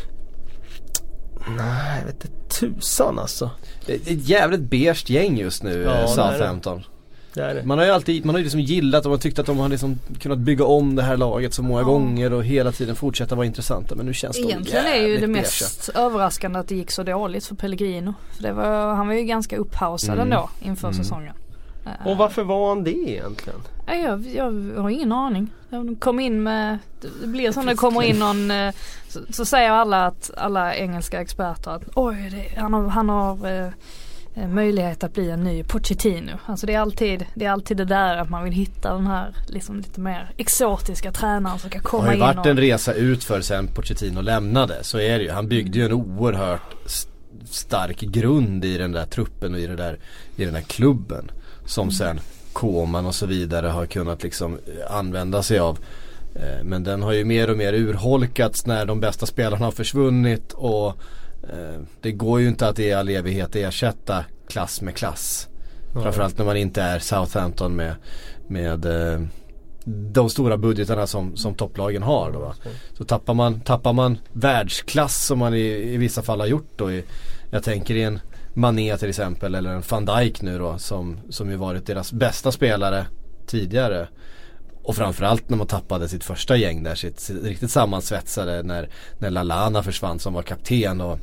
Nej, jag vet inte tusan alltså. Det är ett jävligt beige gäng just nu, ja, Southampton. Det är det. Man har ju alltid, man har ju liksom gillat och man tyckt att de har liksom kunnat bygga om det här laget så många ja. gånger och hela tiden fortsätta vara intressanta, men nu känns det egentligen är ju det mest beige. Överraskande att det gick så dåligt för Pellegrino. För det var, han var ju ganska upphausad mm. ändå inför mm. säsongen. Och varför var han det egentligen? Jag, jag, jag har ingen aning. De kom in med, det blir som det kommer in någon, så, så säger alla att alla engelska experter att oj, det, han har, han har eh, möjlighet att bli en ny Pochettino. Alltså det är alltid det är alltid det där att man vill hitta den här liksom lite mer exotiska tränaren som kan komma in. Det har ju varit och... en resa ut för sen Pochettino lämnade, så är det ju. Han byggde ju en oerhört st- stark grund i den där truppen och i, det där, i den där klubben som mm. sen Koman och så vidare har kunnat liksom använda sig av. Eh, men den har ju mer och mer urholkats när de bästa spelarna har försvunnit och eh, det går ju inte att i all evighet ersätta klass med klass. Mm. Framförallt när man inte är Southampton med, med eh, de stora budgetarna som, som topplagen har då, va? Så tappar man, tappar man världsklass som man i, i vissa fall har gjort då i, jag tänker i en Mané till exempel eller en Van Dijk nu då som, som ju varit deras bästa spelare tidigare. Och framförallt när man tappade sitt första gäng där, sitt, sitt riktigt sammansvetsade när, när Lallana försvann som var kapten och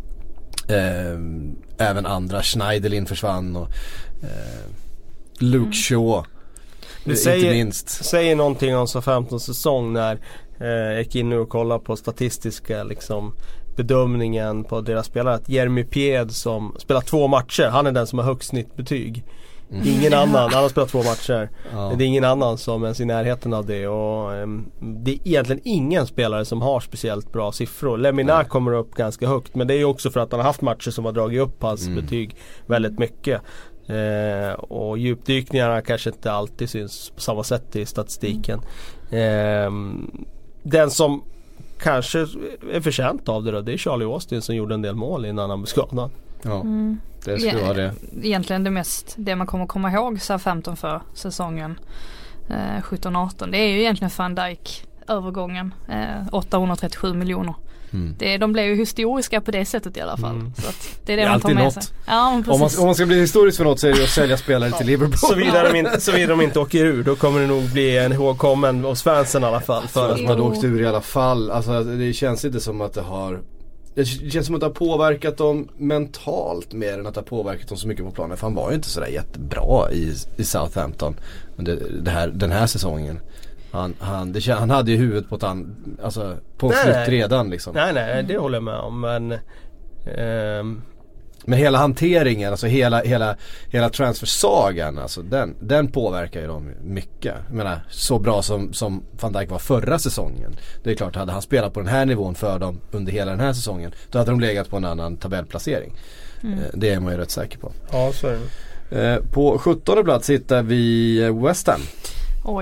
eh, även andra, Schneiderlin försvann och eh, Luke Shaw det inte säger, minst. Säger någonting om femton säsong när eh, jag gick in nu och kollade på statistiska liksom bedömningen på deras spelare att Jeremy Pied som spelar två matcher, han är den som har högst snittbetyg. Mm. Ingen annan, han har spelat två matcher. Ja. Det är ingen annan som är i närheten av det och um, det är egentligen ingen spelare som har speciellt bra siffror. Lemina Nej. kommer upp ganska högt, men det är ju också för att han har haft matcher som har dragit upp hans mm. betyg väldigt mycket. Uh, och djupdykningarna kanske inte alltid syns på samma sätt i statistiken. Mm. Uh, den som kanske är förtjänt av det då, det är Charlie Austin som gjorde en del mål innan han blev skadad. Ja, mm. det skulle vara det. Egentligen det mest, det man kommer komma ihåg Southampton för säsongen eh, sjutton arton, det är ju egentligen Van Dijk övergången, eh, åttahundratrettiosju miljoner. Mm. Det, de blev ju historiska på det sättet i alla fall. Mm. Så att det är det, det är man tar med något. sig. Ja, om, man, om man ska bli historisk för något så är det att sälja spelare till Liverpool. Så vidare de inte, så vidare de inte åker ur, då kommer det nog bli en ihågkommen hos fansen i alla fall. För att man hade åkt ur i alla fall. Alltså, det känns inte som att det har... Det känns som att det har påverkat dem mentalt mer än att det har påverkat dem så mycket på planen. För han var ju inte sådär jättebra i, i Southampton det, det här, den här säsongen. Han, han, det, han hade ju huvudet på ett an, alltså på en flytt redan liksom. Nej, nej, det håller jag med om. Men, ehm... men hela hanteringen, alltså hela, hela, hela transfersagan, alltså den, den påverkar ju dem mycket. Jag menar, så bra som, som Van Dijk var förra säsongen. Det är klart, hade han spelat på den här nivån för dem under hela den här säsongen, då hade de legat på en annan tabellplacering. Mm. Det är man ju rätt säker på. Ja, så är det. På sjuttonde plats hittar vi West Ham. Oj.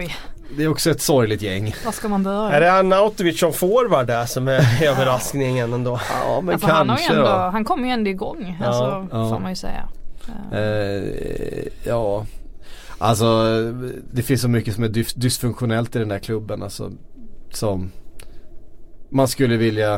det är också ett sorgligt gäng. Vad ska man börja? Är det Arnautovic som forward där som är överraskningen ändå? Ja, men ja, kanske han, har ju ändå, då. han kommer ju ändå igång, alltså, ja. får man ju säga. Eh, ja, alltså det finns så mycket som är dys- dysfunktionellt i den där klubben, alltså, som man skulle vilja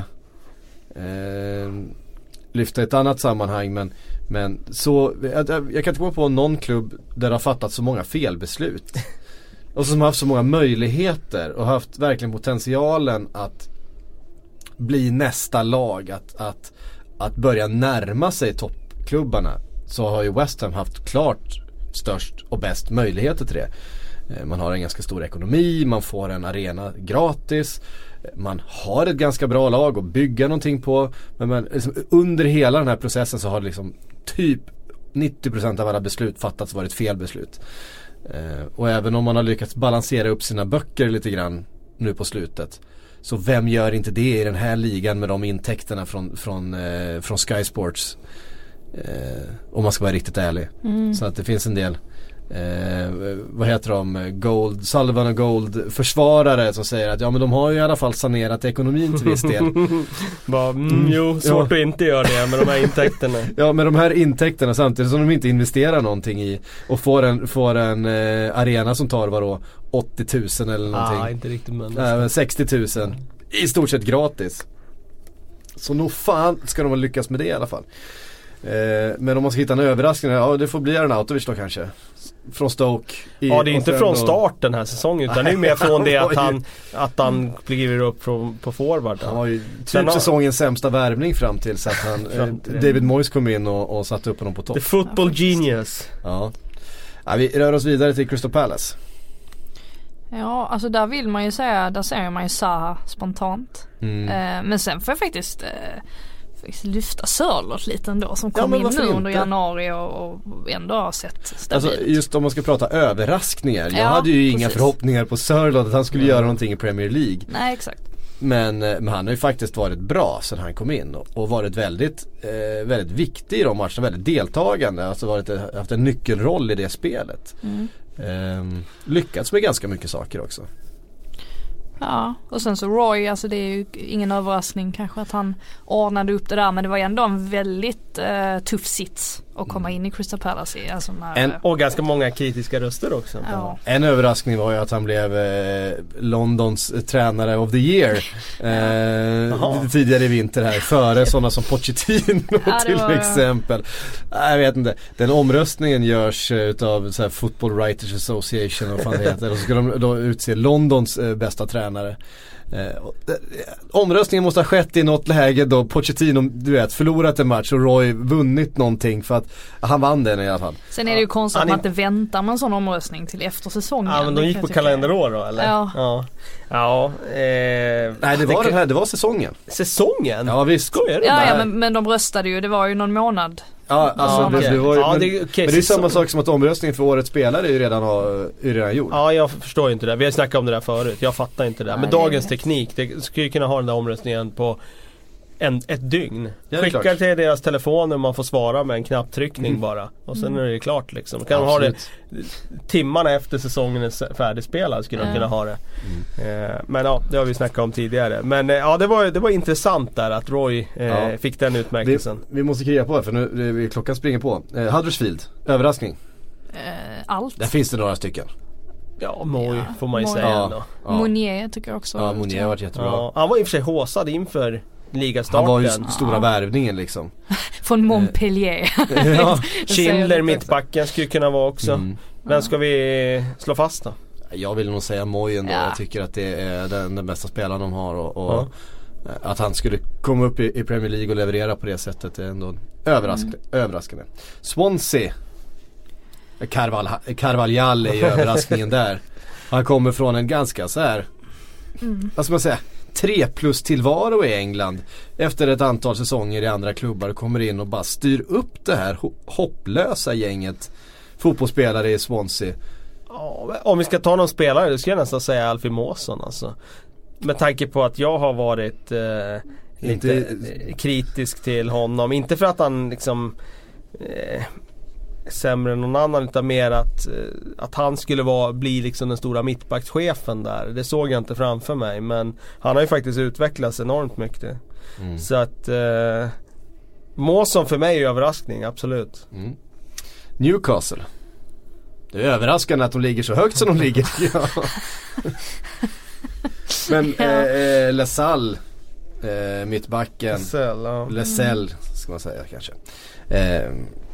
eh, lyfta i ett annat sammanhang, men, men så, jag, jag kan inte komma på någon klubb där det har fattat så många felbeslut och som har haft så många möjligheter och haft verkligen potentialen att bli nästa lag, att, att, att börja närma sig toppklubbarna. Så har ju West Ham haft klart störst och bäst möjligheter till det. Man har en ganska stor ekonomi, man får en arena gratis, man har ett ganska bra lag att bygga någonting på, men man, liksom, under hela den här processen så har liksom typ nittio procent av alla beslut fattats varit fel beslut. Eh, och även om man har lyckats balansera upp sina böcker lite grann nu på slutet, så vem gör inte det i den här ligan med de intäkterna från, från, eh, från Sky Sports? Eh, om man ska vara riktigt ärlig. Mm. Så att det finns en del eh, vad heter de, Gold, Sullivan och Gold försvarare som säger att ja, men de har ju i alla fall sanerat ekonomin till viss del. Bara, mm, jo, svårt ja. att inte göra det med de här intäkterna. Ja, med de här intäkterna samtidigt som de inte investerar någonting i och får en, får en eh, arena som tar vadå åttio tusen eller någonting. Ah, inte riktigt, men äh, sextio tusen i stort sett gratis. Så nog fan ska de väl lyckas med det i alla fall. Eh, men om man ska hitta en överraskning, ja, det får bli Arnautovic då kanske. Från Stoke. I, ja, det är inte från och... start den här säsongen, utan det är mer från det att han, att han kliver upp från, på forward. Han var ju typ har... säsongens sämsta värvning fram till så att han, eh, David Moyes kom in och, och satte upp honom på topp. The football genius. Ja. Ja, vi rör oss vidare till Crystal Palace. Ja, alltså där vill man ju säga, där ser man ju Zaha spontant. Mm. Eh, men sen får jag faktiskt eh, lyfta Sörlott lite ändå, som kom ja, in nu under januari och, och ändå har sett stabilt. Alltså, just om man ska prata överraskningar, jag ja, hade ju inga precis. förhoppningar på Sörlott att han skulle mm. göra någonting i Premier League. Nej, exakt. Men, men han har ju faktiskt varit bra sedan han kom in och, och varit väldigt, eh, väldigt viktig i de matcherna, väldigt deltagande, alltså varit, haft en nyckelroll i det spelet. Mm. Eh, lyckats med ganska mycket saker också. Ja, och sen så Roy, alltså det är ju ingen överraskning kanske att han ordnade upp det där, men det var ändå en väldigt eh, tuff sits att komma in i Crystal Palace i, alltså när, en, och ganska många kritiska röster också. Ja. En överraskning var ju att han blev eh, Londons eh, tränare of the year eh, lite tidigare i vinter här, före sådana som Pochettino ja, till var, exempel. Ja. Jag vet inte, den omröstningen görs utav så här, Football Writers Association och fan det heter, och så ska de då utse Londons eh, bästa tränare. Eh, omröstningen måste ha skett i något läge då Pochettino, du vet, förlorat en match och Roy vunnit någonting, för att han vann den i alla fall. Sen är det ju konstigt att man inte väntar med en sån omröstning till efter säsongen. Ja, men de gick på kalenderår då, eller? Ja. Ja. Ja eh, Nej, det var, det, här, det var säsongen. Säsongen? Ja, visst. Skojar du? Ja, ja men, men de röstade ju, det var ju någon månad. Ja, alltså ja, det, okay. det var ju, ja, men, det, okay, men det är samma sak som att omröstningen för årets spelare är ju redan, är redan gjord. Ja, jag förstår inte det. Vi har snackat om det där förut. Jag fattar inte det. Nej, men dagens det teknik, det skulle ju kunna ha den där omröstningen på en, ett dygn. Ja, skickar till deras telefoner, man får svara med en knapptryckning mm. bara. Och sen mm. är det klart liksom. Kan de ha det timmarna efter säsongen är färdigspelad, skulle de kunna ha det. Mm. Eh, men ja, det har vi snackat om tidigare. Men eh, ja, det var, det var intressant där att Roy eh, ja. fick den utmärkelsen. Vi, vi måste kriga på här, för nu eh, klockan springer på. Eh, Huddersfield, överraskning. Eh, allt. Där finns det några stycken. Ja, Moy ja, får man ju Moy. säga ja, ändå. Ja. Monier tycker jag också. Ja, Monier har varit jättebra. Ja. Han var i och för sig håsad inför ligastarten. Han var ju stora ja. värvningen liksom. Från Montpellier. ja. Schindler, mittbacken skulle kunna vara också. Mm. Men ska vi slå fast då? Jag vill nog säga Moy ändå. Ja. Jag tycker att det är den, den bästa spelaren de har. Och, och ja. att han skulle komma upp i, i Premier League och leverera på det sättet är ändå överraskande. Mm. överraskande. Swansea. Carval, Carvalhal är ju överraskningen där. Han kommer från en ganska så här mm. vad ska man säga, tre plus tillvaro i England efter ett antal säsonger i andra klubbar, kommer in och bara styr upp det här hopplösa gänget fotbollsspelare i Swansea. Ja, om vi ska ta någon spelare, det ska jag nästan säga Alfie Mawson alltså. Med tanke på att jag har varit eh, lite inte... kritisk till honom, inte för att han liksom eh, sämre än någon annan, utan mer att, att han skulle vara, bli liksom den stora mittbackschefen där. Det såg jag inte framför mig, men han har ju faktiskt utvecklats enormt mycket. Mm. Så att eh, Mawson för mig är överraskning, absolut. Mm. Newcastle. Det är överraskande att de ligger så högt som de ligger. Ja. Men eh, Lasall, eh, mittbacken Lasell, ja. Lasell ska man säga kanske, eh,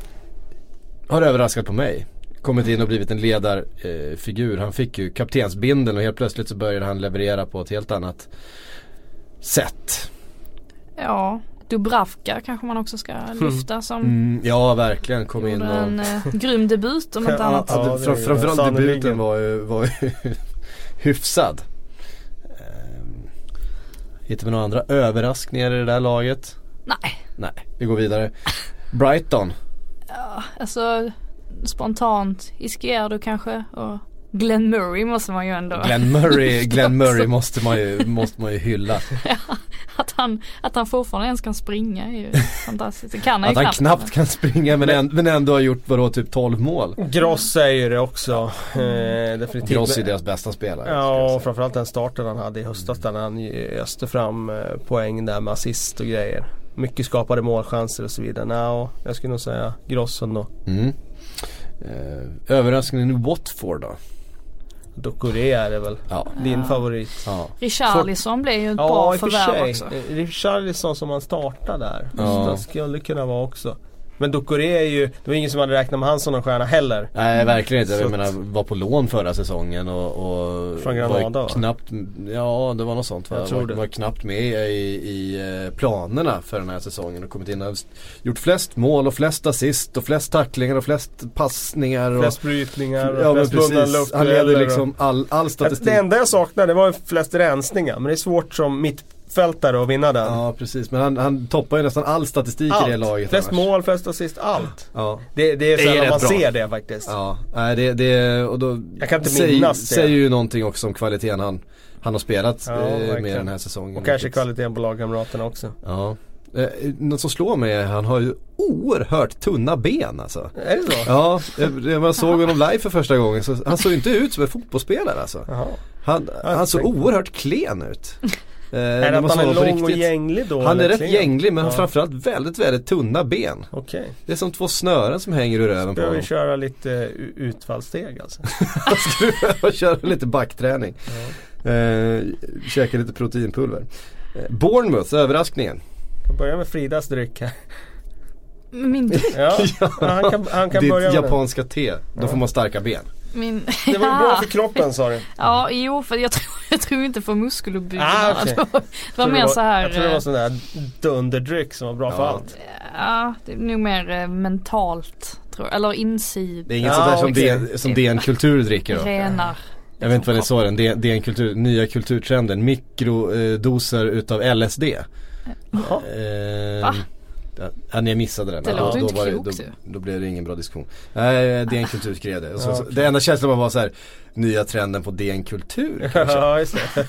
har överraskat på mig. Kommit in och blivit en ledarfigur. eh, Han fick ju kaptensbindeln och helt plötsligt så började han leverera på ett helt annat sätt. Ja, Dubravka kanske man också ska lyfta som mm, ja, verkligen kom in och en eh, grym debut om inte ja, annat. Ja, fram, framförallt debuten var ju, var ju hyfsad. Um, hittar vi några andra överraskningar i det där laget? Nej. Nej, vi går vidare. Brighton. Ja, alltså spontant Izquierdo kanske, och Glenn Murray måste man ju ändå. Glenn Murray, Glenn Murray måste man ju måste man ju hylla. Ja, att han att han fortfarande ens kan springa är ju fantastiskt. Det kan han att ju han knappt, knappt kan springa men, en, men ändå har gjort vadå, typ tolv mål. Gross säger det också. Eh, definitivt. Gross är deras bästa spelare. Ja, och framförallt den starten han hade i höstas där han öste fram eh, poäng där med assist och grejer. Mycket skapade målchanser och så vidare. Nå, jag skulle nog säga Grossen då. Mm. Eh, överraskningen i Watford då? Doucouré är det väl, ja. Din ja. favorit. Ja. Richarlison blev ju ett ja, bra förvärv också. Richarlison som man startar där. Ja. Det skulle kunna vara också. Men Doucouré är ju, det var ingen som hade räknat med han som någon stjärna heller. Nej, verkligen inte. Jag menar, var på lån förra säsongen och, och från Granada var knappt, ja det var något sånt va? Jag tror var, det. var knappt med i, i planerna för den här säsongen och kommit in och gjort flest mål och flest assist och flest tacklingar och flest passningar och flest brytningar och ja, flest men precis. Han leder liksom all, all statistik. Det enda jag saknade det var flest rensningar, men det är svårt som mitt fältare att vinna den. Ja, precis. Men han, han toppar ju nästan all statistik allt. I det laget. Flest annars. mål, flest assist, allt. Ja. Det, det är så när man bra. ser det faktiskt. Ja, nej, det, det, och då jag kan inte säg, minnas det. Säger ju någonting också om kvaliteten han, han har spelat ja, eh, med den här säsongen. Och kanske kvaliteten på lagkamraterna också. Ja. Eh, något som slår mig är han har ju oerhört tunna ben alltså. Är det så? Ja, jag, jag såg honom live för första gången så han såg inte ut som en fotbollsspelare alltså. Jaha. Han, han såg oerhört klen ut. Eh, är det att han är lång och gänglig då? Han är rätt klen? gänglig men ja. har framförallt väldigt, väldigt tunna ben. Okej. Okay. Det är som två snören som hänger ur röven på honom. Ska vi köra lite uh, utfallssteg alltså? Ska vi köra lite backträning. Ja. Eh, käka lite proteinpulver. Eh, Bournemouth, överraskningen. Jag börjar med Fridas dryck här. Min dryck? Ja, ja. Han kan, han kan Ditt börja med japanska te, då ja. får man starka ben. Min, det var ju bra för kroppen sa du. Ja, jo för jag tror, jag tror inte för muskeluppbyggnad. Ah, okay. Det var mer var, så här. Jag tror det var sån där dunderdryck som var bra ja. för allt. Ja, det är nog mer eh, mentalt tror jag. Eller insid. Det är inget ja, sånt där som, okay. D, som D N Kultur dricker då. Renar. Jag vet inte vad ni sa den, D N Kultur, nya kulturtrenden, mikrodoser eh, utav L S D. Ja. Eh, Va? Ja, ni missade den. Det ja, låter då, inte var det, klokt, då, då blev det ingen bra diskussion. Nej, D N Kultur skrev det. Så, ja, så, okay. det enda känslan var så här, nya trenden på D N Kultur kanske. Ja, just det.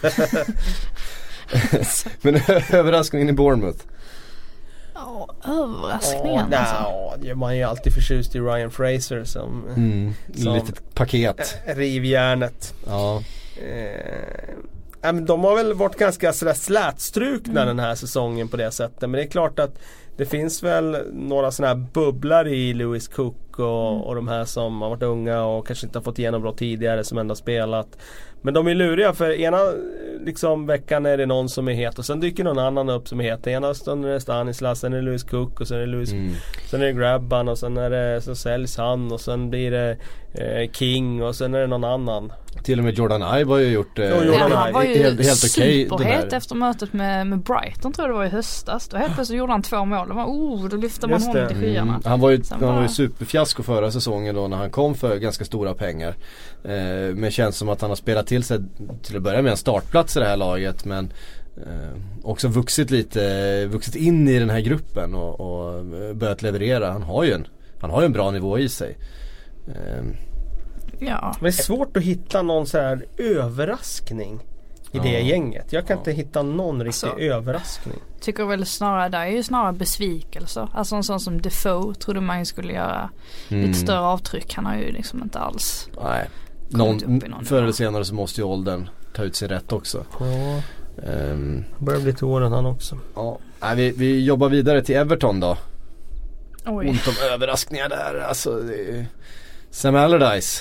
Men överraskningen i Bournemouth. Ja, överraskningen oh, alltså. no, man är ju alltid förtjust i Ryan Fraser som, mm, som litet paket. Rivjärnet. Ja. Eh, de har väl varit ganska sådär slätstrukna mm. den här säsongen på det sättet. Men det är klart att det finns väl några sådana här bubblar i Lewis Cook och, mm. och de här som har varit unga och kanske inte har fått genombrott tidigare som ändå spelat. Men de är luriga för ena liksom, veckan är det någon som är het och sen dyker någon annan upp som är het. Ena stunden är det Stanislas, sen är det Lewis Cook och sen är det Lewis, mm. sen är det Grabban och sen är det, så säljs han och sen blir det eh, King och sen är det någon annan. Till och med Jordan Ibe har ju gjort eh, jo, Jordan han var ju helt, helt okej superhet efter mötet med, med Brighton tror jag det var i höstas. Då helt plötsligt gjorde han två mål. Det var, oh, då lyfte man honom till skyarna. Mm. Han var ju, han bara... var ju superfiasko förra säsongen då när han kom för ganska stora pengar. Eh, men känns som att han har spelat till sig till att börja med en startplats i det här laget men eh, också vuxit lite, vuxit in i den här gruppen och, och börjat leverera. Han har ju en, han har ju en bra nivå i sig. Eh, Ja. Men det är svårt att hitta någon så här överraskning. i det gänget. Jag kan ja. inte hitta någon riktig alltså, överraskning. Tycker väl snarare, det är ju snarare besvikelser. Alltså en sån som Defoe trodde man ju skulle göra mm. lite större avtryck. Han har ju liksom inte alls Nej, någon, någon förr eller senare så måste ju åldern ta ut sin rätt också. Ja. Um, börjar bli till åren han också. Ja. Nej, vi, vi jobbar vidare till Everton då. Oj. Ont om överraskningar där. Alltså, det är Sam Allardyce.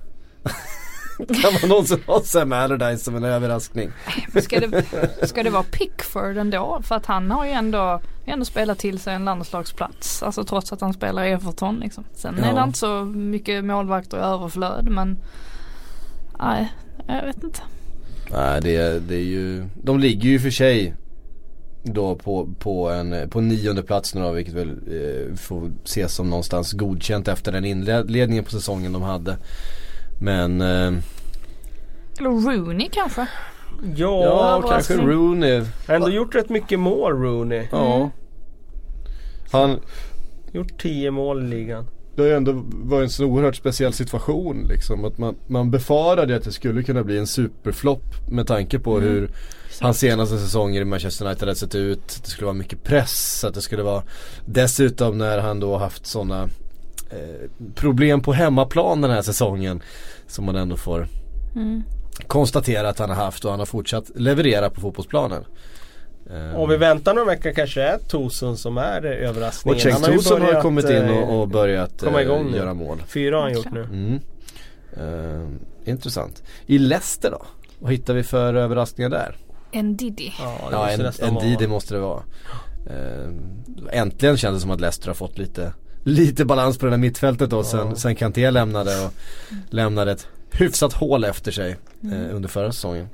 Kan man någonsin ha Sam Allardyce som en överraskning? Ska det, ska det vara Pickford ändå? För att han har ju ändå, ändå spelat till sig en landslagsplats. Alltså trots att han spelar i Everton liksom. Sen ja. är det inte så mycket målvakter i överflöd. Men nej, jag vet inte. Nej, det, det är ju, de ligger ju för sig då på, på en på nionde plats nu då, vilket väl eh, får ses som någonstans godkänt efter den inledningen på säsongen de hade. Men eh, eller Rooney kanske? Ja, ja kanske Rooney. Han har ändå gjort rätt mycket mål, Rooney. Ja. Mm. Han gjort tio mål i ligan. Det har ju ändå varit en så oerhört speciell situation liksom, att man, man befarade att det skulle kunna bli en superflopp med tanke på mm. hur hans senaste säsonger i Manchester United hade sett ut. Det skulle vara mycket press, att det skulle vara dessutom när han då haft sådana eh, problem på hemmaplan den här säsongen som man ändå får mm. konstatera att han har haft, och han har fortsatt leverera på fotbollsplanen. Um, och vi väntar några veckor kanske är Tosun som är överraskningen. Och Cenk Tosun har kommit in och, och börjat komma igång uh, göra mål. Fyra har han gjort nu. Mm. Uh, intressant. I Leicester då? Vad hittar vi för överraskningar där? Ndidi. Ja, ja en, Ndidi måste det vara. Uh, äntligen kändes det som att Leicester har fått lite, lite balans på det där mittfältet då, ja. sen, sen Kanté lämnade och mm. lämnade ett hyfsat hål efter sig mm. uh, under förra säsongen.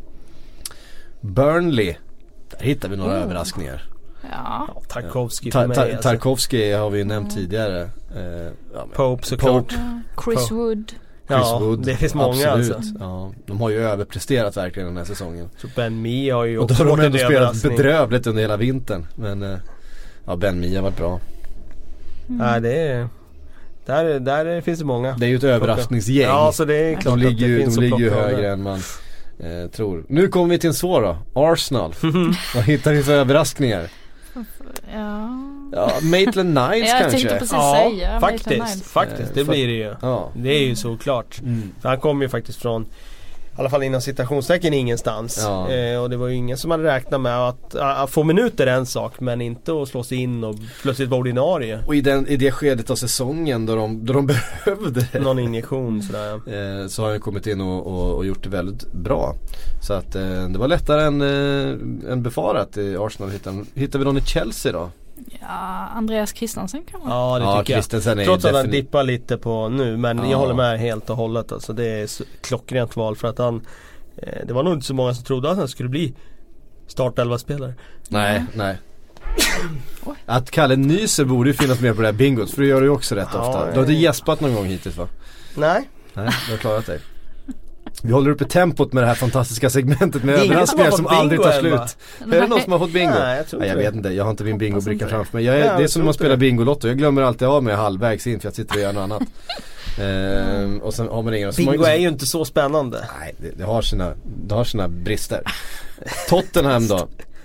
Burnley. Där hittar vi några mm. överraskningar. Ja. ja Tarkovsky ta, för mig. Ta, alltså. Tarkovsky har vi ju nämnt mm. tidigare. Eh, ja, Pope såklart. Ja. Chris Wood. Chris ja, Wood. Det finns många absolut. Alltså. Ja, de har ju överpresterat verkligen den här säsongen. Så Ben Mee har ju och också då har de varit ändå en spelat bedrövligt under hela vintern. Men eh, ja, Ben Mee har varit bra. Mm. Ja, det är... Där, där finns det många. Det är ju ett överraskningsgäng. Ja, så det är klart de ligger, att det finns de ligger ju högre högre än man eh, tror. Nu kommer vi till en svår då. Arsenal. Vad hittar vi för överraskningar? Ja, ja Maitland Niles jag kanske. Precis ja, säga, faktiskt, faktiskt, det blir det ju. Ja. Det är ju såklart. Mm. För han kom ju faktiskt från, i alla fall innan citationstecken, ingenstans. Ja. Eh, och det var ju ingen som hade räknat med att, att få minuter är en sak, men inte att slå sig in och plötsligt vara ordinarie. Och i, den, i det skedet av säsongen då de, då de behövde någon injektion sådär. eh, så har han kommit in och, och, och gjort det väldigt bra. Så att eh, det var lättare än, eh, än befarat i Arsenal. Hittar, hittar vi någon i Chelsea då? Ja, Andreas Christensen kan man. Ja, det ja, tycker jag. Trots att han dippar lite på nu, men ja. jag håller med helt och hållet. Alltså, det är klockrent val för att han, eh, det var nog inte så många som trodde att han skulle bli startelva-spelare. Nej, mm. nej. Att Kalle Nyser borde ju finnas med på det här bingot, för det gör du ju också rätt ja, ofta. Du har inte gäspat någon gång hittills, va? Nej. Nej, du har klarat dig. Vi håller uppe tempot med det här fantastiska segmentet med överraskningar som, som aldrig tar slut. Nej. Är det någon som har fått bingo? Nej, jag tror Nej, jag vet inte, jag har inte min bingo-bricka framför mig. Jag är, ja, det är som när man spelar Bingolotto. Jag glömmer alltid av mig halvvägs in för jag sitter och gör något annat. ehm, och sen har man ingen. Bingo är ju inte så spännande. Nej, det, det, har, sina, det har sina brister. Tottenham då?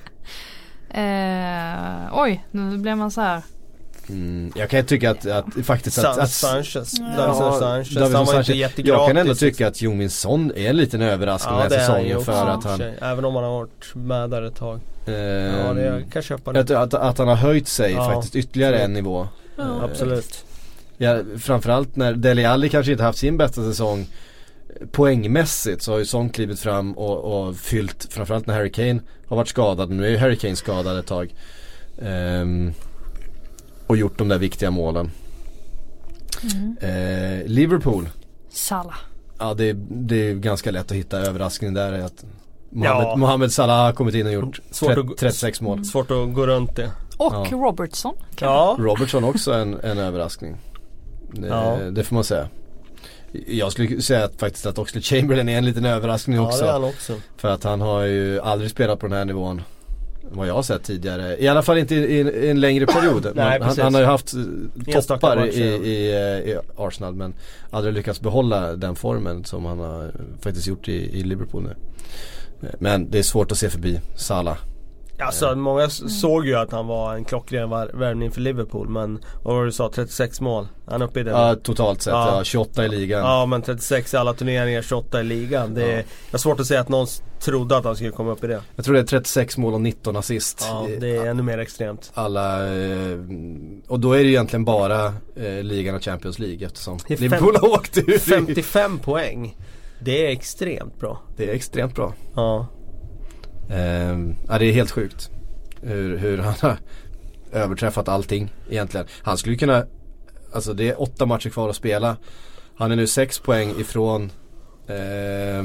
Eh, oj, nu blir man så här. Mm, jag kan tycka att, att faktiskt att, att Sanchez, ja, Davinson Sanchez, han var Sanchez, inte jättegratis. Jag kan ändå tycka att Heung-min Son är en liten överraskning ja, den här säsongen för att han, även om han har varit med där ett tag. Eh, ja, det jag kan köpa det. Att, att, att han har höjt sig ja, faktiskt ytterligare en nivå. Ja, eh, absolut. Ja, framförallt när Dele Alli kanske inte haft sin bästa säsong poängmässigt, så har ju Son klivit fram och, och fyllt, framförallt när Harry Kane har varit skadad. Nu är ju Harry Kane skadad ett tag. Um, och gjort de där viktiga målen. Mm. Eh, Liverpool. Salah. Ja, det, det är ganska lätt att hitta överraskningen där. Är att Mohamed, ja. Mohamed Salah har kommit in och gjort svårt trettio, trettiosex mål. Mm. Svårt att gå runt det. Och ja. Robertson. Ja. Robertson också en, en överraskning. Det, ja. det får man säga. Jag skulle säga att faktiskt att Oxlade Chamberlain är en liten överraskning ja, också. Det är han också. För att han har ju aldrig spelat på den här nivån, vad jag har sett tidigare. I alla fall inte i, i, i en längre period. Nej, han, han har ju haft toppar i, i, i, i Arsenal, men aldrig lyckats behålla den formen som han har faktiskt gjort i, i Liverpool nu. Men det är svårt att se förbi Salah. Alltså mm. många såg ju att han var en klockren värvning för Liverpool. Men vad var det du sa, trettiosex mål. Han är uppe i det. Ja, totalt sett, ja. Ja, tjugoåtta i ligan. Ja, men trettiosex i alla turneringar, tjugoåtta i ligan. Det är, ja. det är svårt att säga att någon trodde att han skulle komma upp i det. Jag tror det är trettiosex mål och nitton assist. Ja, det är ännu mer extremt. Alla, och då är det egentligen bara eh, ligan och Champions League, eftersom Liverpool har åkt ut. femtiofem poäng. Det är extremt bra. Det är extremt bra. Ja. Eh, ja, det är helt sjukt hur, hur han har överträffat allting egentligen. Han skulle kunna, alltså det är åtta matcher kvar att spela. Han är nu sex poäng ifrån eh,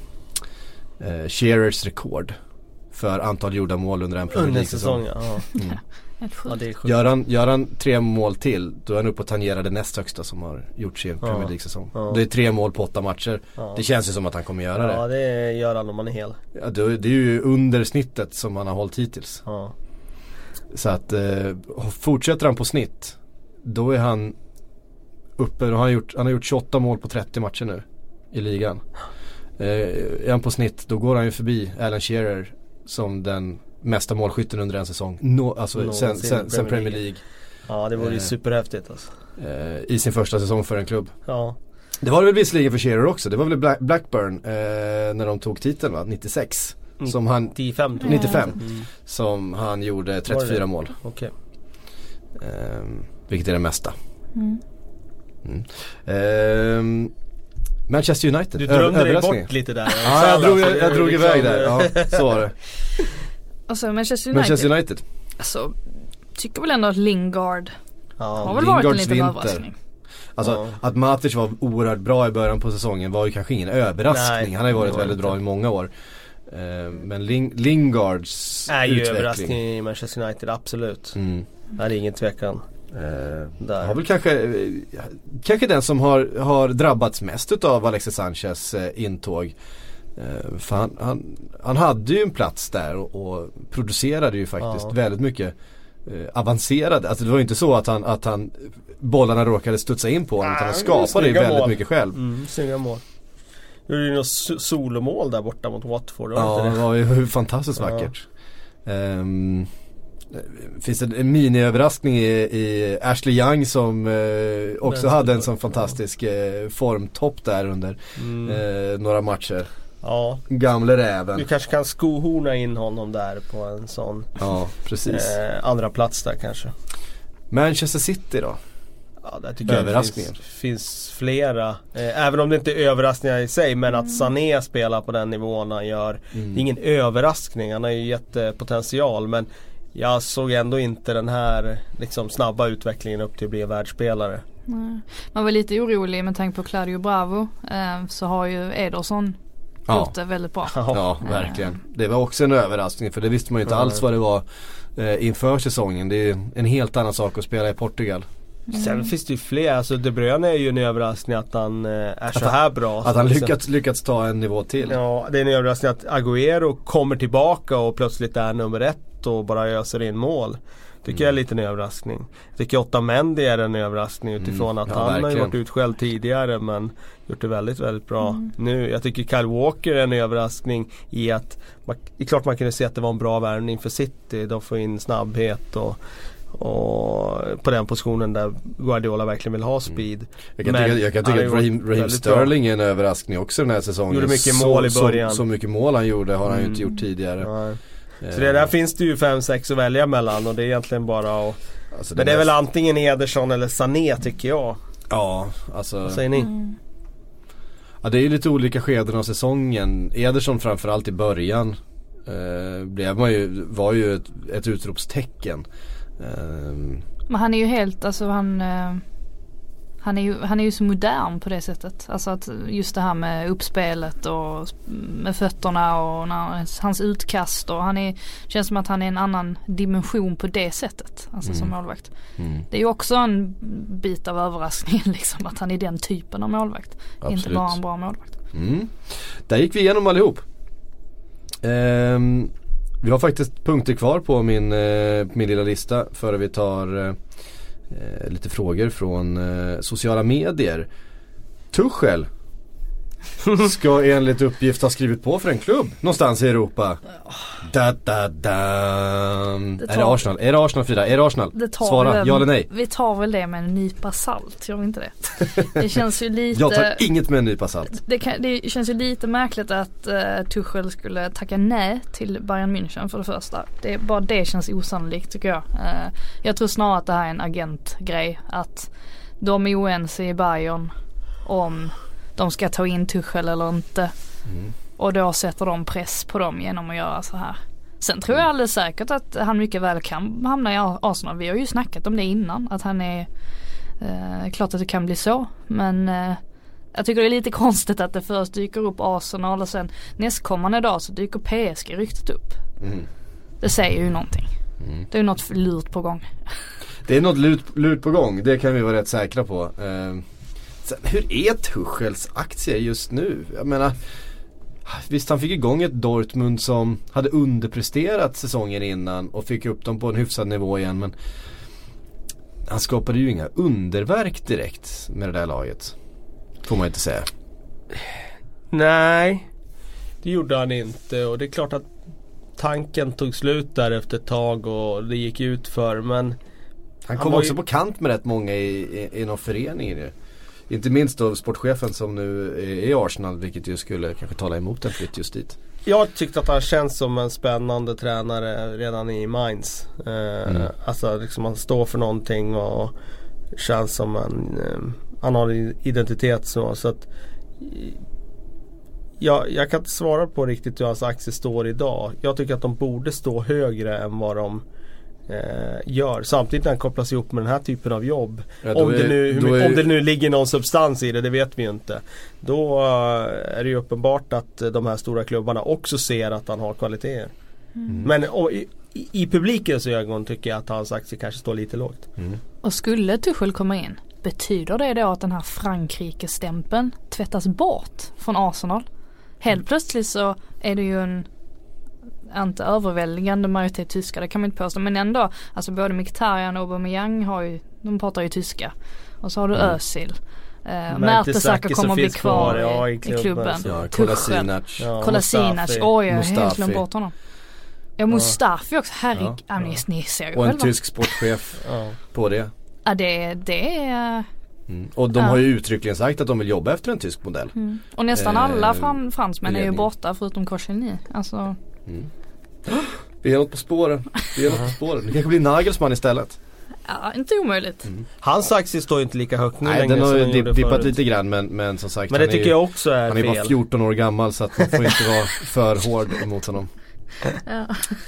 eh, Shearers rekord för antal gjorda mål under en Premier League-säsong. Ja. Mm. Ja, det är sjukt. Gör han, gör han tre mål till, då är han uppe och tangerar det näst högsta som har gjorts i en Premier League-säsong. Ja. Det är tre mål på åtta matcher. Ja. Det känns ju som att han kommer göra det. Ja, det gör han om man är hel. Ja, det, det är ju under snittet som han har hållit hittills. Ja. Så att eh, fortsätter han på snitt, då är han uppe. Och han, har gjort, han har gjort tjugoåtta mål på trettio matcher nu i ligan. Eh, är han på snitt, då går han ju förbi Alan Shearer som den mesta målskytten under en säsong. No, alltså no, sen, sen, sen, sen Premier League. Ja, det vore ju eh, superhäftigt alltså. eh, I sin första säsong för en klubb. Ja. Det var det väl visserligen för Shearer också. Det var väl Black, Blackburn eh, när de tog titeln, va? nittiosex. Som han, nittiofem, nittiofem mm. Som han gjorde trettiofyra mål. Okej. Okay. eh, Vilket är det mesta. Mm. Mm. Eh, Manchester United. Du drömde dig bort lite där. Ja, jag drog, jag, jag drog liksom iväg där. Ja, så var det. Alltså Manchester United. Manchester United. Alltså, tycker väl ändå att Lingard ja, har väl Lingards varit en liten vinter. överraskning. Alltså ja. Att Matic var oerhört bra i början på säsongen var ju kanske ingen överraskning. Nej, han har ju varit väldigt bra i många år. uh, Men Ling- Lingards är ju utveckling överraskning i Manchester United, absolut. mm. Det är ingen tvekan. Uh, har väl kanske uh, kanske den som har, har drabbats mest av Alexis Sanchez uh, intåg. Uh, för han, han, han hade ju en plats där och, och producerade ju faktiskt ja. väldigt mycket uh, avancerade. Alltså det var ju inte så att han, att han bollarna råkade studsa in på honom, utan han skapade ju väldigt mål. mycket själv. Mm, snygga mål. Gjorde ju något solomål där borta mot Watford. Ja, det var ju fantastiskt vackert. Ja. Um, finns det en mini-överraskning i, i Ashley Young som eh, också Men, hade en sån fantastisk eh, formtopp där under mm. eh, några matcher. Ja. Gamle räven. Du kanske kan skohorna in honom där på en sån ja, precis. Eh, andra plats där kanske. Manchester City då? Ja, där tycker jag det finns, finns flera. Eh, även om det inte är överraskningar i sig, men att Sané spelar på den nivån han gör. Mm. Det är ingen överraskning. Han har ju jättepotential, men jag såg ändå inte den här liksom, snabba utvecklingen upp till att bli en världsspelare. Nej. Man var lite orolig med tanke på Claudio Bravo. Eh, så har ju Ederson ja. gjort det väldigt bra. Ja, verkligen. Det var också en överraskning, för det visste man ju inte mm. alls vad det var eh, inför säsongen. Det är en helt annan sak att spela i Portugal. Mm. Sen finns det ju fler, alltså De Bruyne är ju en överraskning att han eh, är att så han, här bra. Att han lyckats, lyckats ta en nivå till. Ja, det är en överraskning att Agüero kommer tillbaka och plötsligt är nummer ett och bara öser in mål. Tycker mm. jag är lite en överraskning. Jag tycker Otamendi är en överraskning utifrån mm. att ja, han verkligen. har ju varit utskälld tidigare, men gjort det väldigt, väldigt bra. Mm. Nu, jag tycker Kyle Walker är en överraskning i att man, det är klart man kunde se att det var en bra värvning för City. De får in snabbhet och och på den positionen där Guardiola verkligen vill ha speed. Mm. Jag kan tycka, jag kan tycka att Raheem, Raheem Sterling är en överraskning också den här säsongen. Gjorde mycket mål så, i början. Så, så mycket mål han gjorde har mm. han ju inte gjort tidigare. Ja. Så det där finns det ju fem sex att välja mellan, och det är egentligen bara att, alltså men det är väl antingen Ederson eller Sané tycker jag. Ja, alltså vad säger ni? Mm. Ja, det är ju lite olika skeden av säsongen. Ederson framförallt i början eh, blev man ju, var ju ett, ett utropstecken. Um. Men han är ju helt, alltså han uh, han är ju, han är ju så modern på det sättet. Alltså att just det här med uppspelet och med fötterna och när, hans utkast, och han är, känns som att han är en annan dimension på det sättet, alltså mm. som målvakt. Mm. Det är ju också en bit av överraskningen liksom, att han är den typen av målvakt. Absolut. Inte bara en bra målvakt. Mm. Där gick vi igenom allihop. Ehm Vi har faktiskt punkter kvar på min, eh, min lilla lista före vi tar eh, lite frågor från eh, sociala medier. Tuchel ska enligt uppgift ha skrivit på för en klubb någonstans i Europa. Da, da, da. Det tar, är det Arsenal? Är det Arsenal, Frida? Är det Arsenal? Det tar Svara, väl, ja eller nej? Vi tar väl det med en nypa salt, gör vi inte det? Det känns ju lite... Jag tar inget med en nypa salt. Det, kan, det känns ju lite märkligt att uh, Tuchel skulle tacka nej till Bayern München för det första. Det, bara det känns osannolikt tycker jag. Uh, jag tror snarare att det här är en agentgrej. Att de är oense i Bayern om de ska ta in Tuchel eller inte. Mm. Och då sätter de press på dem genom att göra så här. Sen tror jag alldeles säkert att han mycket väl kan hamna i Arsenal. Vi har ju snackat om det innan. Att han är eh, klart att det kan bli så. Men eh, jag tycker det är lite konstigt att det först dyker upp Arsenal och sen nästkommande dag så dyker P S G ryktet upp. Mm. Det säger ju någonting. Mm. Det är ju något lurt på gång. Det är något lurt, lurt på gång. Det kan vi vara rätt säkra på. Eh, sen, hur är Tuchels aktier just nu? Jag menar... Visst, han fick igång ett Dortmund som hade underpresterat säsongen innan och fick upp dem på en hyfsad nivå igen, men han skapade ju inga underverk direkt med det där laget. Får man inte säga. Nej, det gjorde han inte, och det är klart att tanken tog slut där efter ett tag och det gick ut för, men han kom han också ju... på kant med rätt många i, i, i någon förening i inte minst då sportchefen som nu är i Arsenal, vilket ju skulle kanske tala emot en flytt just dit. Jag tyckte att han känns som en spännande tränare redan i Mainz. Eh, mm. Alltså liksom han står för någonting och känns som en eh, han har identitet så, så att jag, jag kan inte svara på riktigt hur hans aktier står idag. Jag tycker att de borde stå högre än vad de Eh, gör. Samtidigt när han kopplas ihop med den här typen av jobb, ja, om, är, det nu, hur, är... om det nu ligger någon substans i det, det vet vi ju inte. Då uh, är det ju uppenbart att uh, de här stora klubbarna också ser att han har kvaliteter. Mm. Men och, i, i publikens ögon tycker jag att hans aktier kanske står lite lågt. Mm. Och skulle Tuchel komma in, betyder det då att den här Frankrike-stämpeln tvättas bort från Arsenal? Helt plötsligt så är det ju en inte överväldigande majoritet tyska, det kan man inte påstå, men ändå, alltså både Mkhitaryan och Aubameyang har ju, de pratar ju tyska, och så har du mm. Özil, eh, Mertesacker kommer att bli kvar, kvar ja, i, i klubben, klubben. Ja, Kolasinac ja, Kolasinac, oj jag har helt glömt bort honom. Ja, Mustafi också, herregud, ja, ja. Ni ser ju och själva. En tysk sportchef ja. På det. Ja, det, det är mm. Och de ja. Har ju uttryckligen sagt att de vill jobba efter en tysk modell. Mm. Och nästan eh, alla fran- fransmän är ju borta förutom Koscielny. Alltså mm. Vi är något på spåren. Vi är något på spåren. Det kanske blir Nagelsmann istället. Ja, inte omöjligt. Mm. Hans aktie står ju inte lika högt nu. Nej, den har ju dip, dippat lite grann, men, men som sagt, men det tycker ju, jag också är han är fel. bara fjorton år gammal, så att man får inte vara för hård emot honom. Ja.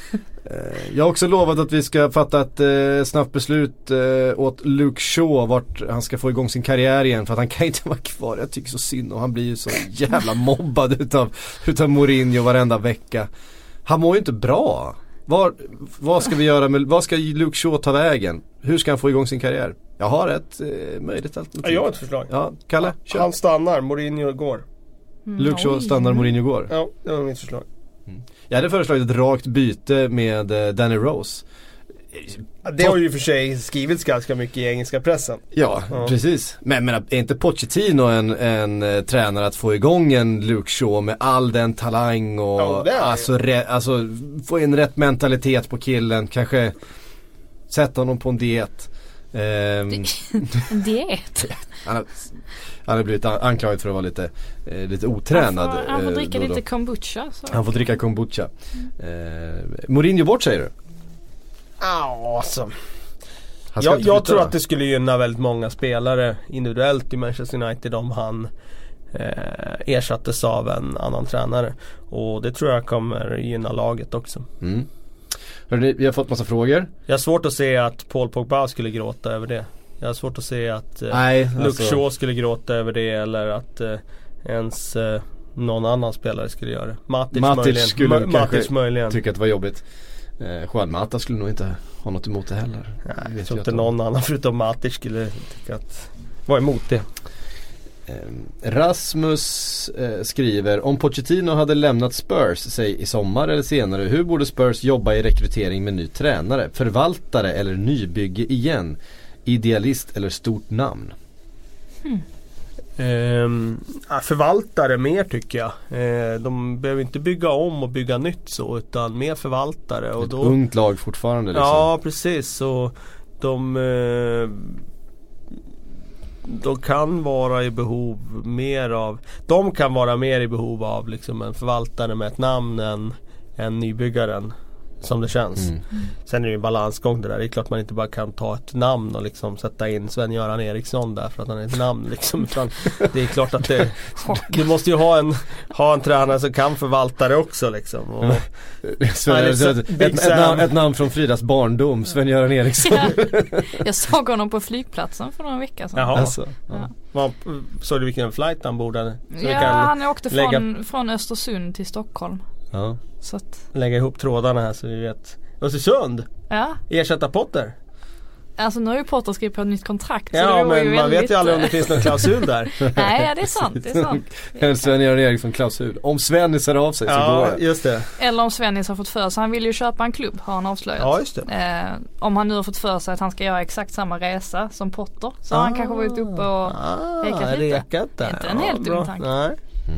Jag har också lovat att vi ska fatta ett eh, snabbt beslut eh, åt Luke Shaw vart han ska få igång sin karriär igen, för att han kan inte vara kvar. Jag tycker så synd, och han blir ju så jävla mobbad utav, utav Mourinho varenda vecka. Han mår ju inte bra. Var, vad ska vi göra med, vad ska Luke Shaw ta vägen? Hur ska han få igång sin karriär? Jag har ett eh, möjligt alternativ. Jag har ett förslag. Ja, Kalle, kör. Han stannar, Mourinho går. Mm. Luke Shaw stannar, Mourinho går. Ja, det var mitt förslag. Mm. Jag hade föreslagit ett rakt byte med eh, Danny Rose. Det har ju för sig skrivits ganska mycket i engelska pressen. Ja, ja. Precis. Men, men är inte Pochettino en, en uh, tränare att få igång en Luke Shaw med all den talang och ja, alltså, re, alltså få in rätt mentalitet på killen, kanske sätta honom på en diet. Um, en diet? han, har, han har blivit anklagad för att vara lite, eh, lite otränad. Han får, han får dricka eh, lite kombucha. Så. Han får dricka kombucha. Mm. Eh, Mourinho bort, säger du? Ja, alltså. Jag, jag tror att det skulle gynna väldigt många spelare individuellt i Manchester United om han eh, ersattes av en annan tränare. Och det tror jag kommer gynna laget också. Mm. Hörrni, vi har fått massa frågor. Jag har svårt att se att Paul Pogba skulle gråta över det. Jag har svårt att se att eh, Nej, Luke alltså... Shaw skulle gråta över det, eller att eh, ens eh, någon annan spelare skulle göra det. Matic, Matic möjligen. skulle Ma- Matic möjligen tycka att det var jobbigt. Eh, Juan Mata skulle nog inte ha något emot det heller. Nej, jag, jag tror inte någon annan förutom Matic skulle tycka att vara emot det. Eh, Rasmus eh, skriver: om Pochettino hade lämnat Spurs, säg i sommar eller senare, hur borde Spurs jobba i rekrytering med ny tränare? Förvaltare eller nybygge igen? Idealist eller stort namn? Hmm. Ehm, förvaltare mer tycker jag. Ehm, de behöver inte bygga om och bygga nytt så, utan mer förvaltare. Och ett då, ungt lag fortfarande liksom. Ja, precis. Och de, eh, de kan vara i behov mer av, de kan vara mer i behov av liksom en förvaltare med ett namn än, än nybyggaren. Som det känns. Mm. Sen är det ju en balansgång det där. Det är klart man inte bara kan ta ett namn och liksom sätta in Sven-Göran Eriksson där för att han är ett namn liksom. Utan det är klart att det, du måste ju ha en, ha en tränare som kan förvalta det också liksom. Och, Sven, ett, ett, ett, namn, ett namn från Fridas barndom, Sven-Göran Eriksson. Ja. Jag såg honom på flygplatsen för några veckor sedan. Jaha. Alltså, ja. Ja. Såg du vilken flight han borde? Ja, han åkte lägga... från, från Östersund till Stockholm. Ja. Så att... lägga ihop trådarna här så vi vet. Östersund? Ja. Ersätta Potter? Alltså nu har ju Potter skrivit på ett nytt kontrakt. Ja, så det men ju man väldigt... vet ju aldrig om det finns någon klausul där. Nej, ja, det är sant. Det är sant. En Sven-Göran Eriksson klausul. Om Svennis är av sig så ja, går jag. Just det. Eller om Svennis har fått för sig. Han vill ju köpa en klubb, har han avslöjat. Ja, just det. Eh, om han nu har fått för sig att han ska göra exakt samma resa som Potter. Så ah, har han kanske varit uppe och ah, rekat lite. Rekat där. Inte en ja, helt dum tanke. Nej.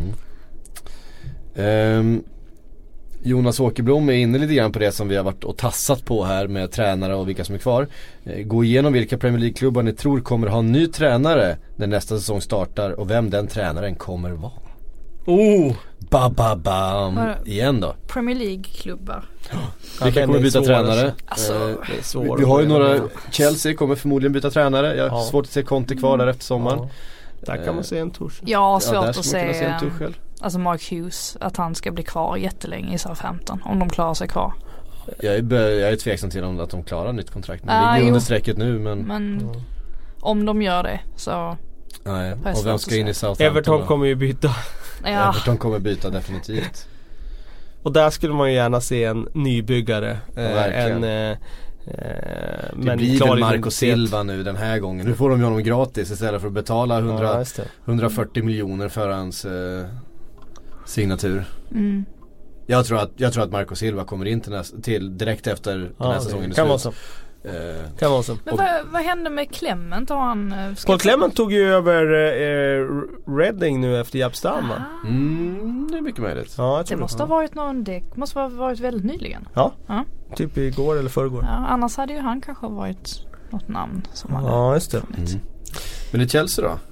Mm. Um, Jonas Åkerblom är inne lite grann på det som vi har varit och tassat på här med tränare och vilka som är kvar. Gå igenom vilka Premier League-klubbar ni tror kommer ha en ny tränare när nästa säsong startar och vem den tränaren kommer vara. Oh! Ba, ba, bam. Igen då. Premier League-klubbar. Oh. Vilka kommer byta tränare? Alltså, eh, vi, vi har ju några, Chelsea kommer förmodligen byta tränare. Jag har ja. svårt att se Conte kvar där efter sommaren. Ja. Där kan man se en Tuchel. Ja, svårt ja, att se, se en Tuchel. Alltså Mark Hughes, att han ska bli kvar jättelänge i Southampton om de klarar sig kvar. Jag är, jag är tveksam till att de klarar nytt kontrakt. Men ah, ligger under strecket nu men, men mm. om de gör det så. Nej, och vem ska in i Southampton? Everton då? kommer ju byta. Ja. Everton kommer byta definitivt. Och där skulle man ju gärna se en nybyggare. Ja, eh, en, eh, det men blir väl Marco Silva nu den här gången. Nu får de ju honom gratis istället för att betala hundra, ja, hundrafyrtio miljoner för hans eh, signatur. Mm. Jag tror att jag tror att Marco Silva kommer in till, nästa, till direkt efter ja, den här säsongen. Kan vara så. Eh, kan vara så. Men vad, vad hände med Clement? Har han, uh, Paul Clement tog ju över eh, Reading nu efter Jaap Stam. mm, det är mycket möjligt. Ja, jag det tror måste det. ha varit någon, det måste ha varit väldigt nyligen. Ja, ja. typ igår eller förrgår. Ja, annars hade ju han kanske varit något namn som hade. Ja, just det. Mm. Men i Chelsea då?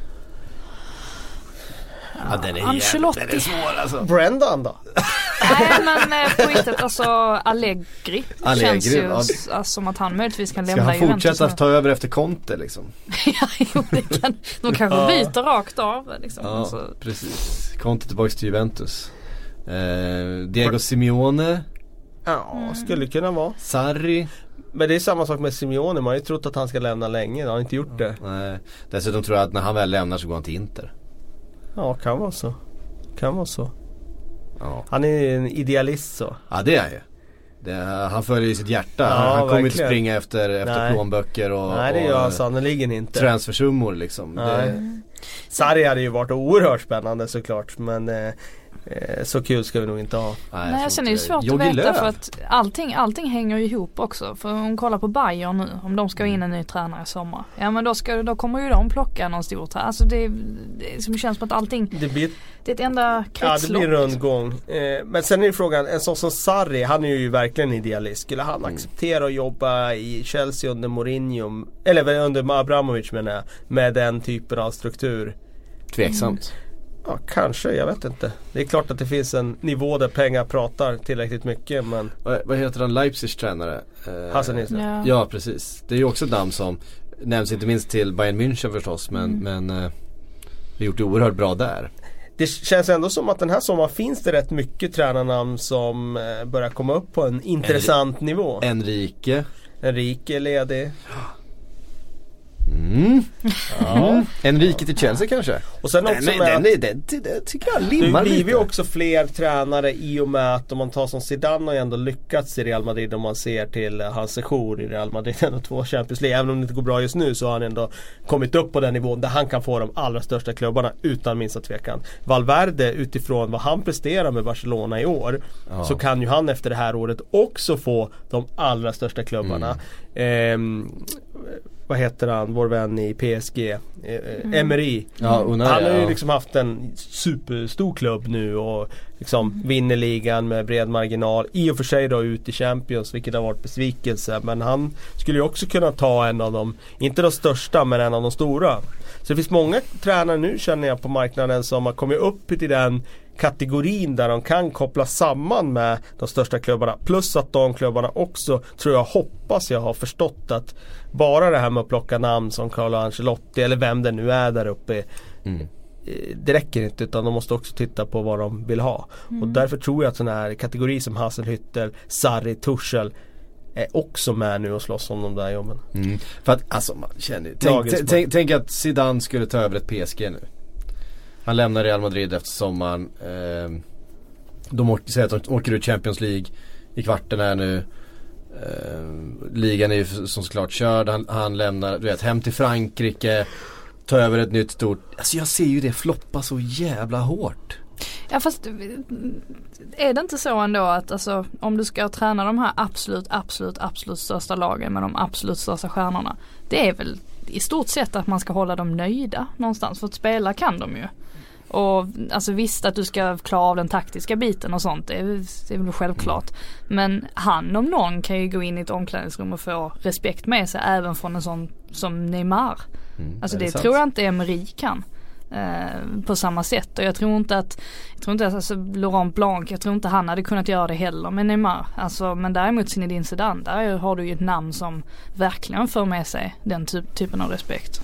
Ja, den är Ancelotti. Den är svår alltså. Brendan då? Nej, men eh, på riktigt alltså Allegri, Allegri känns ju ja. alltså, som att han möjligtvis kan Ska lämna han fortsätta att ta över efter Conte liksom? Ja, jo, det kan, de kanske byter rakt av liksom. Ja, alltså. precis. Conte tillbaka till Juventus. eh, Diego Simeone. Ja, Mm. skulle kunna vara. Sarri. Men det är samma sak med Simeone. Man har ju trott att han ska lämna länge. Han har inte gjort det. Nej. Dessutom tror jag att när han väl lämnar så går han till Inter. Ja, kan vara så. Kan vara så. Ja, Han är en idealist så. ja det är ju. Det, han följer ju sitt hjärta. Ja, han kommer inte verkligen. springa efter, efter Nej. plånböcker och, Nej, det gör han och sannoliken inte. transfersummor liksom. Nej. Det, Sarri hade ju varit oerhört spännande såklart. Men eh, eh, så kul ska vi nog inte ha. nej, Nej, sen är det svårt Jogi att veta Löw. för att allting, allting hänger ju ihop också. För om man kollar på Bayern nu, om de ska in en ny tränare i sommar. Ja, men då, ska, då kommer ju de plocka någon stor tränare. Alltså det, det som känns som att allting, Det blir, det är ett enda kretslopp. ja, det blir en rundgång. Eh, men sen är ju frågan, en sån som Sarri, han är ju verkligen idealist. Skulle han Mm. acceptera att jobba i Chelsea under Mourinho, eller under Abramovich menar jag, med den typen av struktur? Tveksamt. Ja, kanske, jag vet inte. Det är klart att det finns en nivå där pengar pratar tillräckligt mycket, men Vad, vad heter han? Leipzigs tränare? Eh, Hasenhüttl. Ja. Ja, precis. Det är ju också ett namn som nämns inte minst till Bayern München förstås, men, Mm. men eh, vi har gjort det oerhört bra där. det känns ändå som att den här sommaren finns det rätt mycket tränarnamn som eh, börjar komma upp på en intressant nivå. Enrique. Enrique är ledig. Mm. Ja. Enrique till Chelsea kanske? Och sen också Den, med den, att den, den, den tycker jag det limmar blir ju lite. också fler tränare i och med att om man tar som Zidane har ju ändå lyckats i Real Madrid om man ser till hans sejour i Real Madrid och två Champions League. Även om det inte går bra just nu så har han ändå kommit upp på den nivån där han kan få de allra största klubbarna utan minsta tvekan. Valverde, utifrån vad han presterar med Barcelona i år, Ja. så kan ju han efter det här året också få de allra största klubbarna. Mm. Ehm, vad heter han, vår vän i P S G, mm. Emery. Ja, Unai, han har ju ja. liksom haft en superstor klubb nu och liksom mm. vinner ligan med bred marginal. I och för sig då ut i Champions, vilket har varit besvikelse. Men han skulle ju också kunna ta en av de, inte de största, men en av de stora. Så det finns många tränare nu, känner jag, på marknaden som har kommit upp till den kategorin där de kan koppla samman med de största klubbarna. Plus att de klubbarna också, tror jag, hoppas jag har förstått att bara det här med att plocka namn som Carlo Ancelotti eller vem det nu är där uppe, mm. det räcker inte, utan de måste också titta på vad de vill ha. Mm. Och därför tror jag att sådana här kategorier som Hasenhüttl, Sarri, Tuchel är också med nu och slåss om de där jobben. Mm. För att alltså man känner, tänk, t- tänk, tänk att Zidane skulle ta över ett P S G nu. Han lämnar Real Madrid efter sommaren. Eh, de åker, säger att de åker ut Champions League i kvarten här nu. Eh, ligan är ju som såklart körd. Han, han lämnar, du vet, hem till Frankrike. Ta över ett nytt stort. Alltså jag ser ju det floppa så jävla hårt. Ja, fast är det inte så ändå att alltså, om du ska träna de här absolut, absolut, absolut största lagen med de absolut största stjärnorna, det är väl i stort sett att man ska hålla dem nöjda någonstans, för att spela kan de ju. Och alltså visst att du ska klara av den taktiska biten och sånt, det är, det är väl självklart. Men han om någon kan ju gå in i ett omklädningsrum och få respekt med sig även från en sån som Neymar. Mm, alltså det, det tror jag inte Emery kan. Eh, på samma sätt, och jag tror inte att jag tror inte att alltså, Laurent Blanc, jag tror inte han hade kunnat göra det heller med Neymar, alltså, men däremot Zinedine Zidane, där har du ju ett namn som verkligen för med sig den typ, typen av respekt.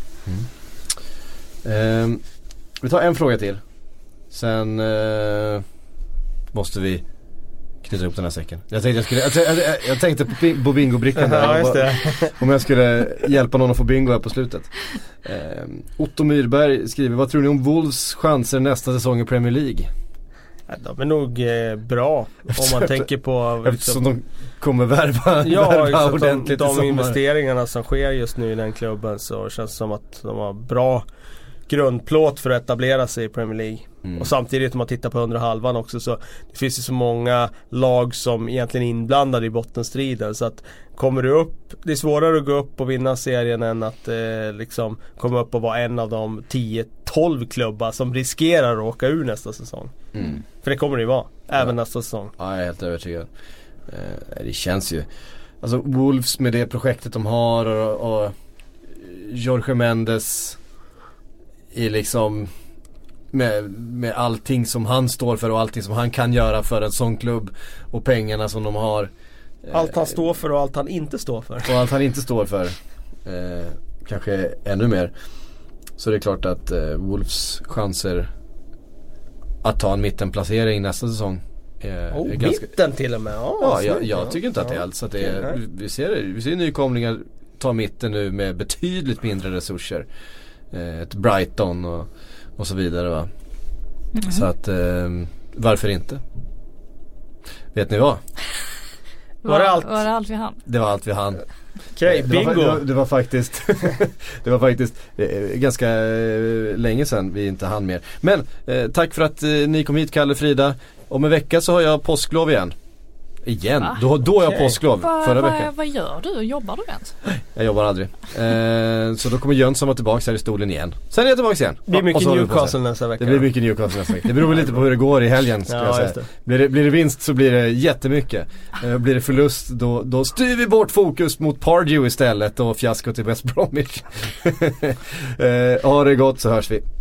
mm. eh, Vi tar en fråga till, sen eh, måste vi knyta ihop den här säcken. Jag tänkte, jag skulle, jag, jag, jag tänkte på, på bingo-brickan där. Ja, just det. Om jag skulle hjälpa någon att få bingo här på slutet. Eh, Otto Myrberg skriver: vad tror ni om Wolves chanser nästa säsong i Premier League? Ja, de är nog eh, bra om man tänker på eftersom de kommer värva, ja, värva ordentligt. De, de investeringarna som sker just nu i den klubben, så känns det som att de har bra grundplåt för att etablera sig i Premier League. Mm. Och samtidigt om man tittar på under halvan också, så det finns ju så många lag som egentligen är inblandade i bottenstriden, så att kommer du upp, det är svårare att gå upp och vinna serien än att eh, liksom komma upp och vara en av de tio tolv klubbar som riskerar att åka ur nästa säsong. Mm. För det kommer det ju vara, även ja. nästa säsong. Ja, jag är helt övertygad. Eh, det känns ju, alltså Wolves med det projektet de har, och, och Jorge Mendes i liksom med, med allting som han står för och allting som han kan göra för en sån klubb och pengarna som de har. Allt han står för och allt han inte står för. Och allt han inte står för. Eh, kanske ännu mer. Så det är klart att eh, Wolves chanser att ta en mittenplacering nästa säsong är, oh, är ganska... mitten till och med. Oh, ja, jag, jag tycker inte att det är allt. Så att det är, okay. vi, ser det, vi ser nykomlingar ta mitten nu med betydligt mindre resurser. Eh, ett Brighton och, och så vidare, va? Mm. Så att eh, varför inte? Vet ni vad? Var det allt? Var det allt vi hann? Det var allt vi hann. Okej, okay, bingo. Det var, det var, det var faktiskt det var faktiskt eh, ganska eh, länge sedan vi inte hann mer. Men eh, tack för att eh, ni kom hit, Kalle, Frida. Om en vecka så har jag påsklov igen. Igen? Va? Då, då har jag okay. påsklov va, förra va, veckan. Vad gör du? Jobbar du ens? Jag jobbar aldrig. Eh, så då kommer Jönsson vara tillbaka här i stolen igen. Sen är jag tillbaka igen. Det blir mycket Newcastle nästa vecka. Det blir mycket Newcastle nästa vecka. Det beror lite på hur det går i helgen, ska ja, jag säga. Det. Blir, det, blir det vinst så blir det jättemycket. Eh, blir det förlust då, då styr vi bort fokus mot Pardew istället och fiasko till West Bromwich. eh, ha det gott, så hörs vi.